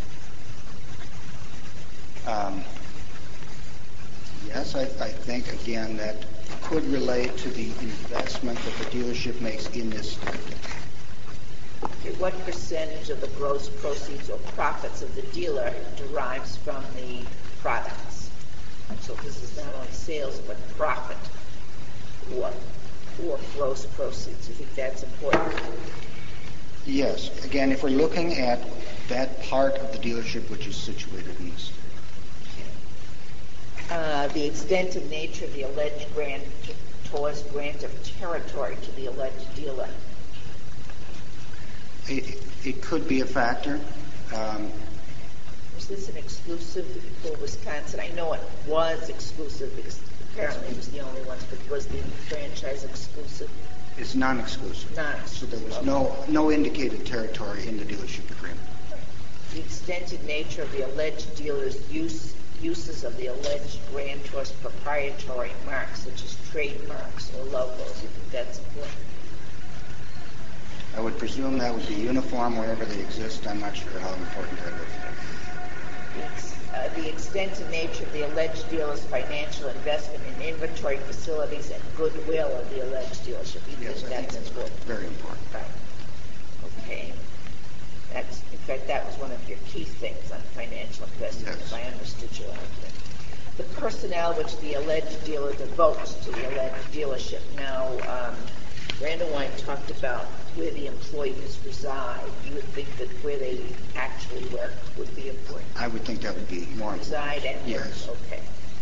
Um, yes, I, I think, again, that could relate to the investment that the dealership makes in this state. Okay, what percentage of the gross proceeds or profits of the dealer derives from the products? So this is not only sales, but profit or, or gross proceeds. You think that's important? Yes. Again, if we're looking at that part of the dealership which is situated in the state. Uh, the extent and nature of the alleged grant towards grant of territory to the alleged dealer. It, it could be a factor. Um, was this an exclusive for Wisconsin? I know it was exclusive because apparently it was the only ones, but was the franchise exclusive? It's non-exclusive. Non-exclusive. So there was no, no indicated territory in the dealership agreement. The extent and nature of the alleged dealer's use uses of the alleged grantor's proprietary marks, such as trademarks or logos. You think that's important? I would presume that would be uniform wherever they exist. I'm not sure how important that is. The, ex- uh, the extent and nature of the alleged dealer's financial investment in inventory facilities and goodwill of the alleged dealership. You Yes, think I that's think that's important? very important. Right. Okay. That's, in fact, that was one of your key things on financial investment, Yes. if I understood your argument. The personnel which the alleged dealer devotes to the alleged dealership. Now, um, Brandywine talked about where the employees reside. You would think that where they actually work would be important. I would think that would be more important. Reside and work. Yes. Okay.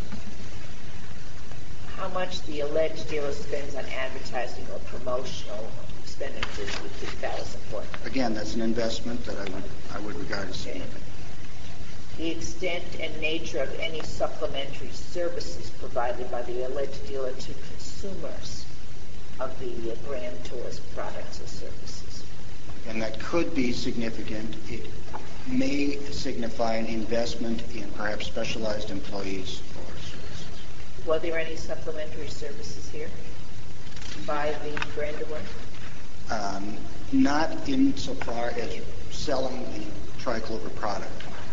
How much the alleged dealer spends on advertising or promotional expenditures, we think that was important. Again, that's an investment that I would I would regard as significant. The extent and nature of any supplementary services provided by the alleged dealer to consumers of the uh, grantor's products or services. And that could be significant. It may signify an investment in perhaps specialized employees or services. Were there any supplementary services here by the Brandywine? Um, not insofar as selling the Triclover product.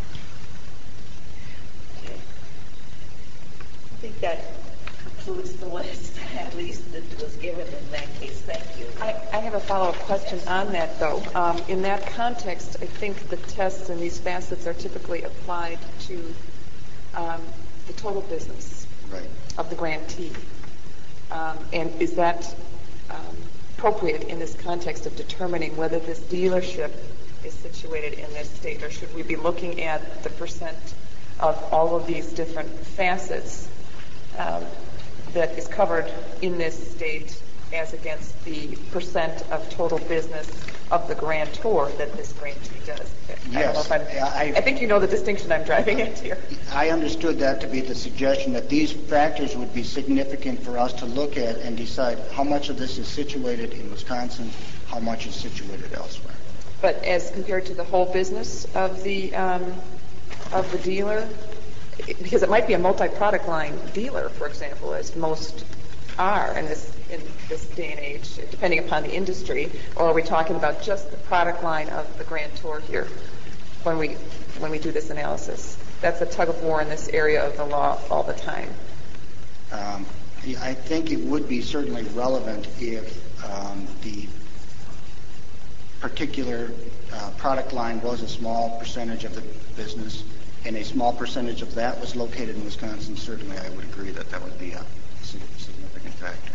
Okay. I think that concludes the list, at least that was given in that case. Thank you. I, I have a follow-up question on that, though. Um, in that context, I think the tests and these facets are typically applied to um, the total business Right. of the grantee. Um, and is that um, appropriate in this context of determining whether this dealership is situated in this state, or should we be looking at the percent of all of these different facets um, that is covered in this state as against the percent of total business of the grantor that this grantee does? I don't know Yes. if I'm- I- I think you know the distinction I'm driving at here. I understood that to be the suggestion that these factors would be significant for us to look at and decide how much of this is situated in Wisconsin, how much is situated elsewhere. But as compared to the whole business of the um, of the dealer, because it might be a multi-product line dealer, for example, as most are in this in this day and age, depending upon the industry, or are we talking about just the product line of the grantor here when we when we do this analysis? That's a tug of war in this area of the law all the time. Um, I think it would be certainly relevant if um, the particular uh, product line was a small percentage of the business, and a small percentage of that was located in Wisconsin. Certainly, I would agree that that would be a significant factor.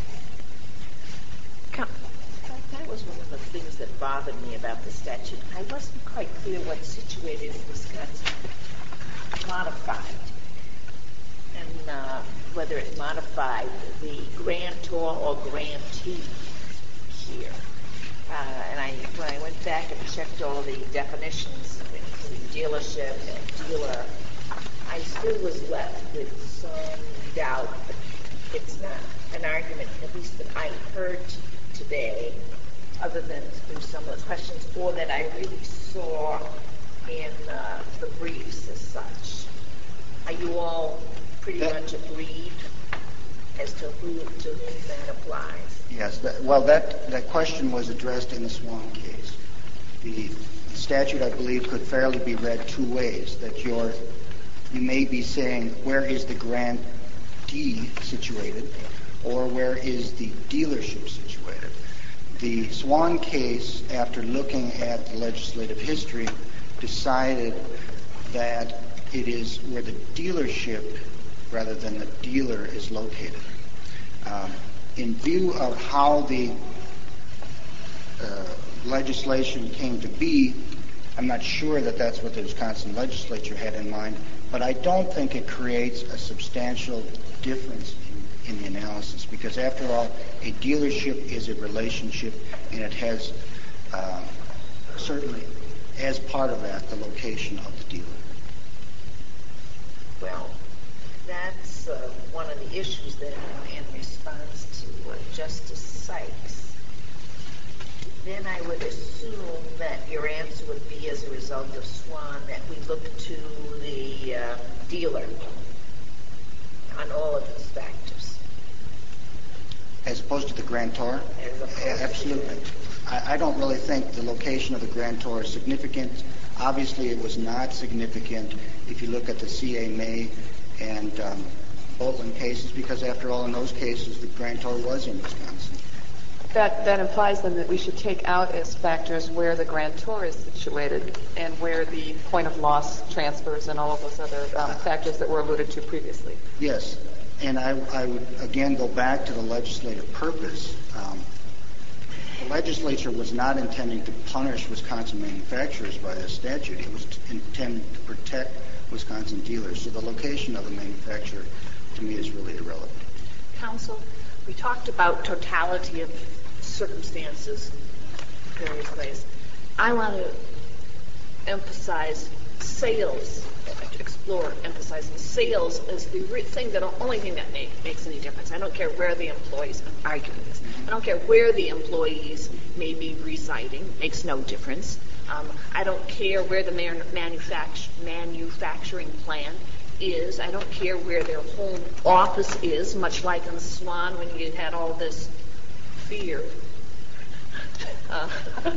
That was one of the things that bothered me about the statute. I wasn't quite clear what situated in Wisconsin modified, and uh, whether it modified the grantor or grantee here. Uh, and I, when I went back and checked all the definitions, including dealership and dealer, I still was left with some doubt. It's not an argument, at least that I heard today, other than through some of the questions, or that I really saw in uh, the briefs as such. Are you all pretty That- much agreed as to who to whom that applies? Yes. That, well, that, that question was addressed in the Swan case. The, the statute, I believe, could fairly be read two ways. That you're, you may be saying, where is the grantee situated, or where is the dealership situated? The Swan case, after looking at the legislative history, decided that it is where the dealership rather than the dealer is located. Um, in view of how the uh, legislation came to be, I'm not sure that that's what the Wisconsin legislature had in mind, but I don't think it creates a substantial difference in, in the analysis, because after all, a dealership is a relationship, and it has uh, certainly, as part of that, the location of the dealer. Well, that's uh, one of the issues that in response to uh, Justice Sykes. Then I would assume that your answer would be, as a result of Swan, that we look to the uh, dealer on all of these factors. As opposed to the grantor? As opposed to- Absolutely. I, I don't really think the location of the grantor is significant. Obviously, it was not significant if you look at the C A May and um, Boltland cases, because after all, in those cases, the grantor was in Wisconsin. That, that implies then that we should take out as factors where the grantor is situated and where the point of loss transfers and all of those other um, factors that were alluded to previously. Yes, and I, I would again go back to the legislative purpose. Um, the legislature was not intending to punish Wisconsin manufacturers by this statute. It was t- intended to protect Wisconsin dealers. So the location of the manufacturer, to me, is really irrelevant. Counsel, we talked about totality of circumstances in various ways. I want to emphasize sales, explore emphasizing sales as the re- thing that only thing that make, makes any difference. I don't care where the employees, I'm arguing this, I don't care where the employees may be residing, makes no difference. Um, I don't care where the man, manufact- manufacturing plant is. I don't care where their home office is, much like in Swan when you had all this fear. Uh,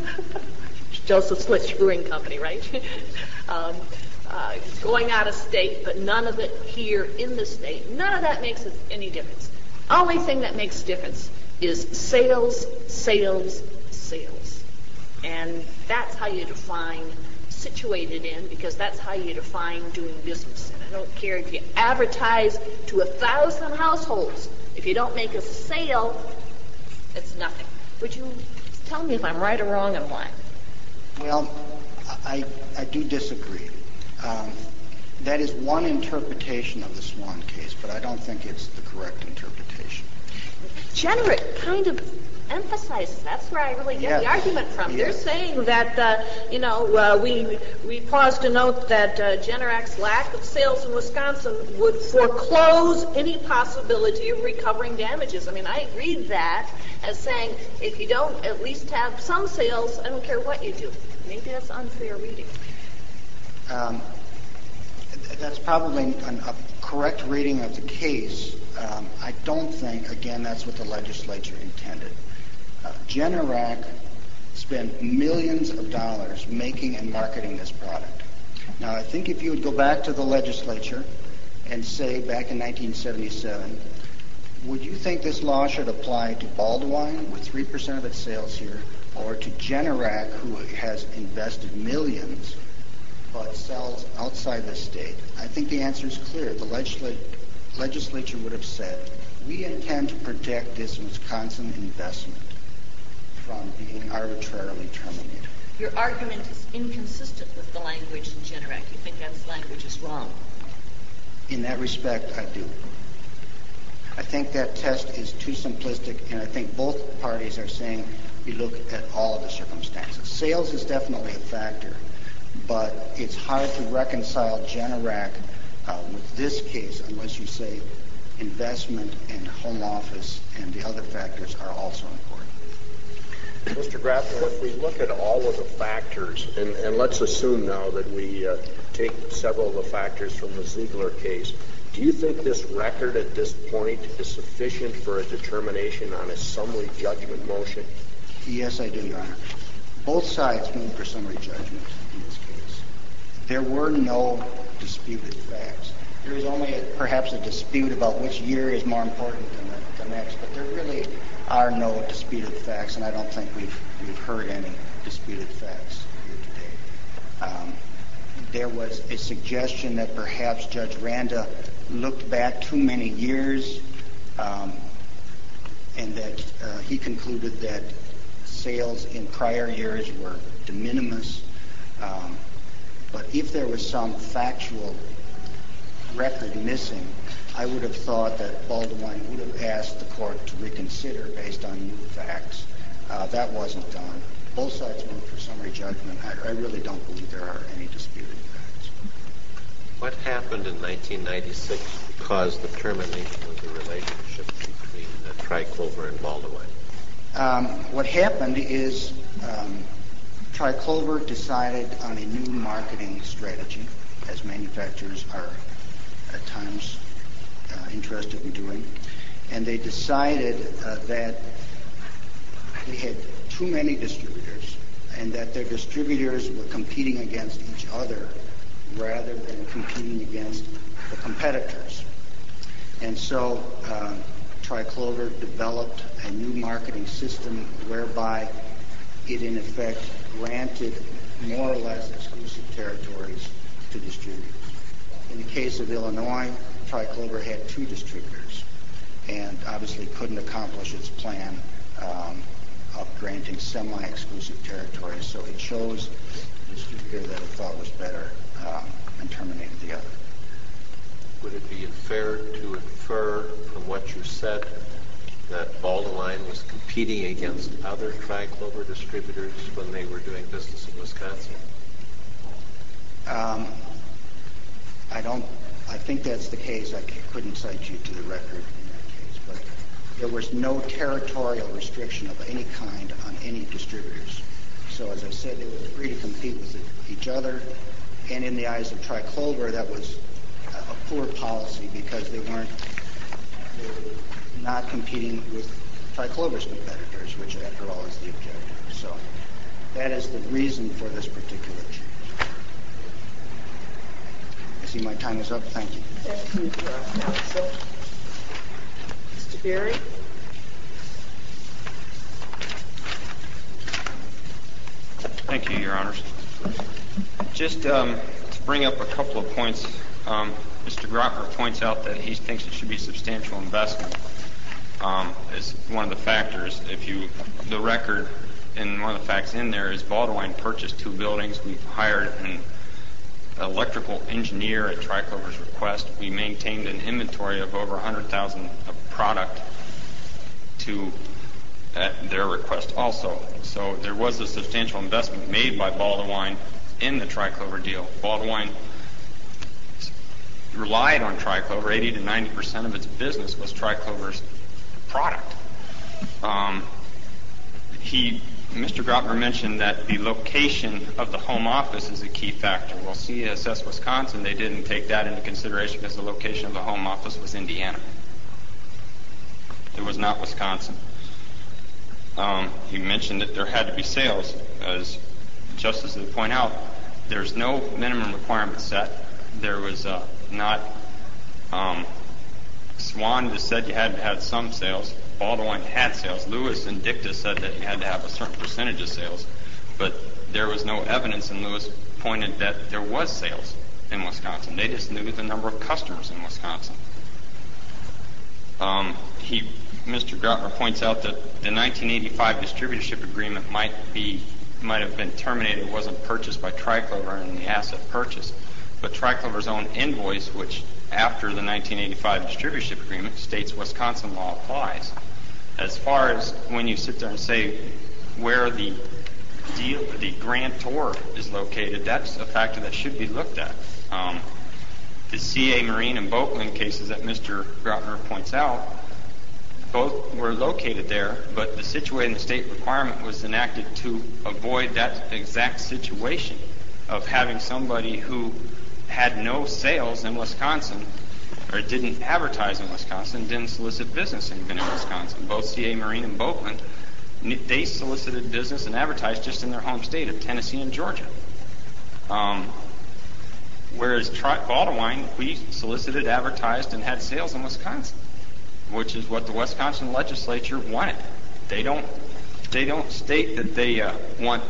Joseph Slitch Brewing Company, right? um, uh, going out of state, but none of it here in the state. None of that makes any difference. Only thing that makes difference is sales, sales, sales. And that's how you define situated in, because that's how you define doing business. And I don't care if you advertise to a thousand households. If you don't make a sale, it's nothing. Would you tell me if I'm right or wrong and why? Well, I, I do disagree. Um, that is one interpretation of the Swan case, but I don't think it's the correct interpretation. Generic kind of emphasizes. That's where I really get Yes. the argument from. Yes. They're saying that, uh, you know, uh, we we pause to note that uh, Generac's lack of sales in Wisconsin would foreclose any possibility of recovering damages. I mean, I read that as saying if you don't at least have some sales, I don't care what you do. Maybe that's unfair reading. Um, th- that's probably an, a correct reading of the case. Um, I don't think, again, that's what the legislature intended. Uh, Generac spent millions of dollars making and marketing this product. Now, I think if you would go back to the legislature and say back in nineteen seventy-seven, would you think this law should apply to Baldwin with three percent of its sales here, or to Generac, who has invested millions but sells outside the state? I think the answer is clear. The legisla- legislature would have said, we intend to protect this Wisconsin investment from being arbitrarily terminated. Your argument is inconsistent with the language in Generac. You think that language is wrong. In that respect, I do. I think that test is too simplistic, and I think both parties are saying we look at all of the circumstances. Sales is definitely a factor, but it's hard to reconcile Generac Uh, with this case, unless you say investment and home office and the other factors are also important. Mister Grapner, if we look at all of the factors, and, and let's assume now that we uh, take several of the factors from the Ziegler case, do you think this record at this point is sufficient for a determination on a summary judgment motion? Yes, I do, Your Honor. Both sides moved for summary judgment in this case. There were no disputed facts. There is only a, perhaps a dispute about which year is more important than the, the next, but there really are no disputed facts, and I don't think we've, we've heard any disputed facts here today. Um, there was a suggestion that perhaps Judge Randa looked back too many years, um, and that uh, he concluded that sales in prior years were de minimis. Um, but if there was some factual record missing, I would have thought that Baldwin would have asked the court to reconsider based on new facts. Uh, that wasn't done. Both sides moved for summary judgment. I, I really don't believe there are any disputed facts. What happened in nineteen ninety-six caused the termination of the relationship between uh, Triclover and Baldwin? Um, what happened is um, Triclover decided on a new marketing strategy, as manufacturers are at times uh, interested in doing, and they decided uh, that they had too many distributors and that their distributors were competing against each other rather than competing against the competitors. And so uh, Triclover developed a new marketing system whereby it in effect granted more or less exclusive territories to distributors. In the case of Illinois, Triclover had two distributors and obviously couldn't accomplish its plan um, of granting semi-exclusive territories, so it chose the distributor that it thought was better um, and terminated the other. Would it be fair to infer from what you said that Baldwin was competing against other Triclover distributors when they were doing business in Wisconsin? Um, I don't, I think that's the case. I couldn't cite you to the record in that case, but there was no territorial restriction of any kind on any distributors. So as I said, they were free to compete with each other, and in the eyes of Triclover, that was a poor policy because they weren't they were not competing with Triclover's competitors, which after all is the objective. So that is the reason for this particular change. I see my time is up. Thank you. Thank you, counsel. Mister Berry? Thank you, Your Honors. Just um, to bring up a couple of points, um, Mister Grotner points out that he thinks it should be substantial investment um, as one of the factors. If you, the record and one of the facts in there is Baldwin purchased two buildings. We've hired an electrical engineer at Triclover's request. We maintained an inventory of over one hundred thousand of product to at their request also. So there was a substantial investment made by Baldwin in the Triclover deal. Baldwin relied on Triclover. eighty to ninety percent of its business was Triclover's product. Um, he, Mister Grotner mentioned that the location of the home office is a key factor. Well, C S S Wisconsin, they didn't take that into consideration because the location of the home office was Indiana. It was not Wisconsin. Um, he mentioned that there had to be sales. As justices point out, there's no minimum requirement set. There was uh, not, um, Swan just said you had to have some sales. Baldwin had sales. Lewis and Dicta said that you had to have a certain percentage of sales. But there was no evidence, and Lewis pointed that there was sales in Wisconsin. They just knew the number of customers in Wisconsin. Um, he, Mister Grotner points out that the nineteen eighty-five distributorship agreement might be, might have been terminated. It wasn't purchased by Triclover in the asset purchase. But Triclover's own invoice, which after the nineteen eighty-five distributorship agreement states Wisconsin law applies. As far as when you sit there and say where the deal, the grantor is located, that's a factor that should be looked at. Um, the C A Marine and Boatland cases that Mister Graupner points out, both were located there, but the situated in the state requirement was enacted to avoid that exact situation of having somebody who had no sales in Wisconsin or didn't advertise in Wisconsin, didn't solicit business even in Wisconsin. Both C A Marine and Boatland, they solicited business and advertised just in their home state of Tennessee and Georgia. Um, whereas Tri- Baldwin, we solicited, advertised, and had sales in Wisconsin, which is what the Wisconsin legislature wanted. They don't, they don't state that they uh, want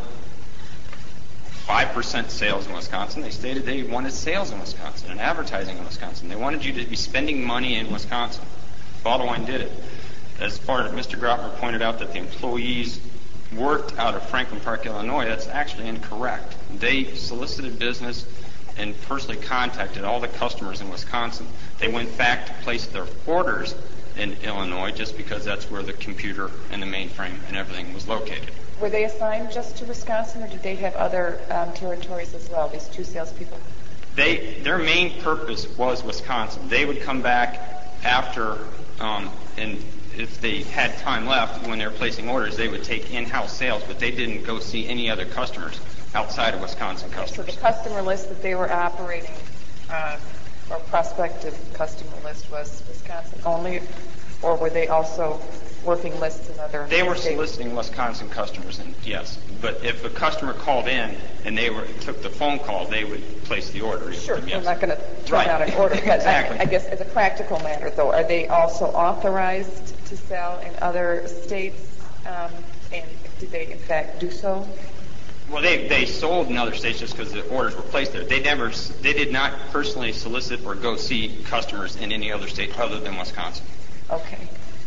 five percent sales in Wisconsin. They stated they wanted sales in Wisconsin and advertising in Wisconsin. They wanted you to be spending money in Wisconsin. Baldwin did it. As part of Mister Graupner pointed out that the employees worked out of Franklin Park, Illinois, that's actually incorrect. They solicited business and personally contacted all the customers in Wisconsin. They went back to place their orders in Illinois just because that's where the computer and the mainframe and everything was located. Were they assigned just to Wisconsin, or did they have other um, territories as well, these two salespeople? They, their main purpose was Wisconsin. They would come back after, um, and if they had time left when they were placing orders, they would take in-house sales, but they didn't go see any other customers outside of Wisconsin customers. So the customer list that they were operating, uh, or prospective customer list, was Wisconsin only, or were they also working lists in other They were states? soliciting Wisconsin customers, and yes. But if a customer called in and they were took the phone call, they would place the order. Sure, yes. I'm not going to turn Right. out an order. Exactly. I, I guess as a practical matter, though, are they also authorized to sell in other states? Um, and did they, in fact, do so? Well, they, they sold in other states just because the orders were placed there. They never, they did not personally solicit or go see customers in any other state other than Wisconsin. Okay.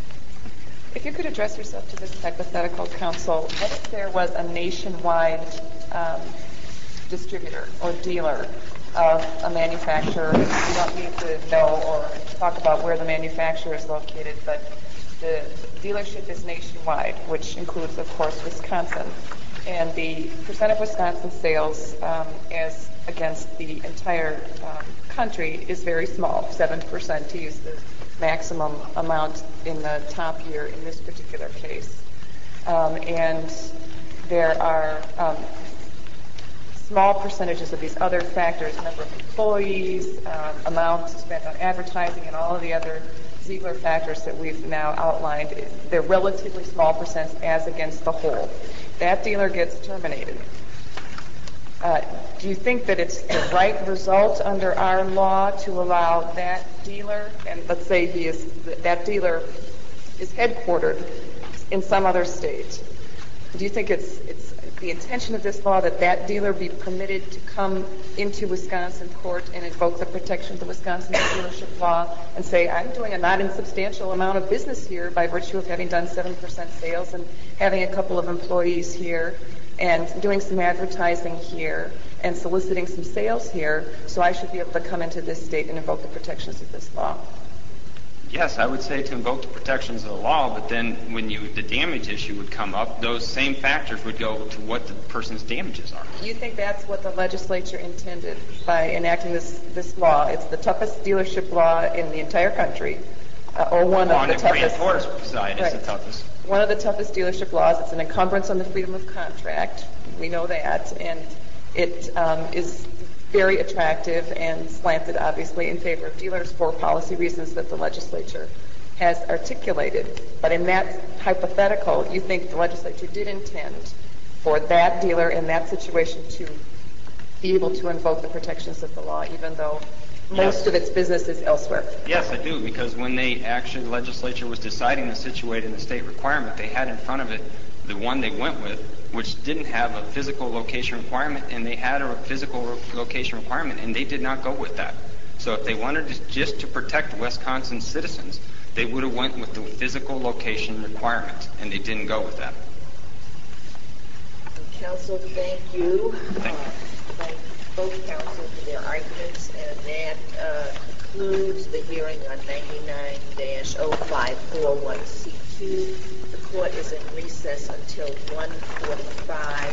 If you could address yourself to this hypothetical, counsel, what if there was a nationwide um, distributor or dealer of a manufacturer? You don't need to know or talk about where the manufacturer is located, but the dealership is nationwide, which includes, of course, Wisconsin. And the percent of Wisconsin sales um, as against the entire um, country is very small, seven percent to use the maximum amount in the top year in this particular case. Um, and there are um, small percentages of these other factors, number of employees, um, amount spent on advertising, and all of the other Ziegler factors that we've now outlined. They're relatively small percents as against the whole. That dealer gets terminated. Uh, do you think that it's the right result under our law to allow that dealer, and let's say he is that dealer is headquartered in some other state? Do you think it's it's the intention of this law that that dealer be permitted to come into Wisconsin court and invoke the protection of the Wisconsin dealership law and say, I'm doing a not insubstantial amount of business here by virtue of having done seven percent sales and having a couple of employees here and doing some advertising here and soliciting some sales here, so I should be able to come into this state and invoke the protections of this law? Yes, I would say to invoke the protections of the law, but then when you the damage issue would come up, those same factors would go to what the person's damages are. You think that's what the legislature intended by enacting this, this law? It's the toughest dealership law in the entire country, uh, or one well, of the, the toughest. On the Grand side, right. it's the toughest. One of the toughest dealership laws. It's an encumbrance on the freedom of contract. We know that, and it um, is very attractive and slanted, obviously, in favor of dealers for policy reasons that the legislature has articulated. But in that hypothetical, you think the legislature did intend for that dealer in that situation to be able to invoke the protections of the law, even though most Yes. of its business is elsewhere? Yes, I do, because when they actually, the legislature was deciding to situate in the state requirement, they had in front of it the one they went with, which didn't have a physical location requirement, and they had a physical location requirement, and they did not go with that. So if they wanted to, just to protect Wisconsin citizens, they would have went with the physical location requirement, and they didn't go with that. Counsel, thank you. Thank you. Uh, thank both counsel for their arguments, and that uh, concludes the hearing on ninety-nine dash oh five four one C two. The court is in recess until one forty-five.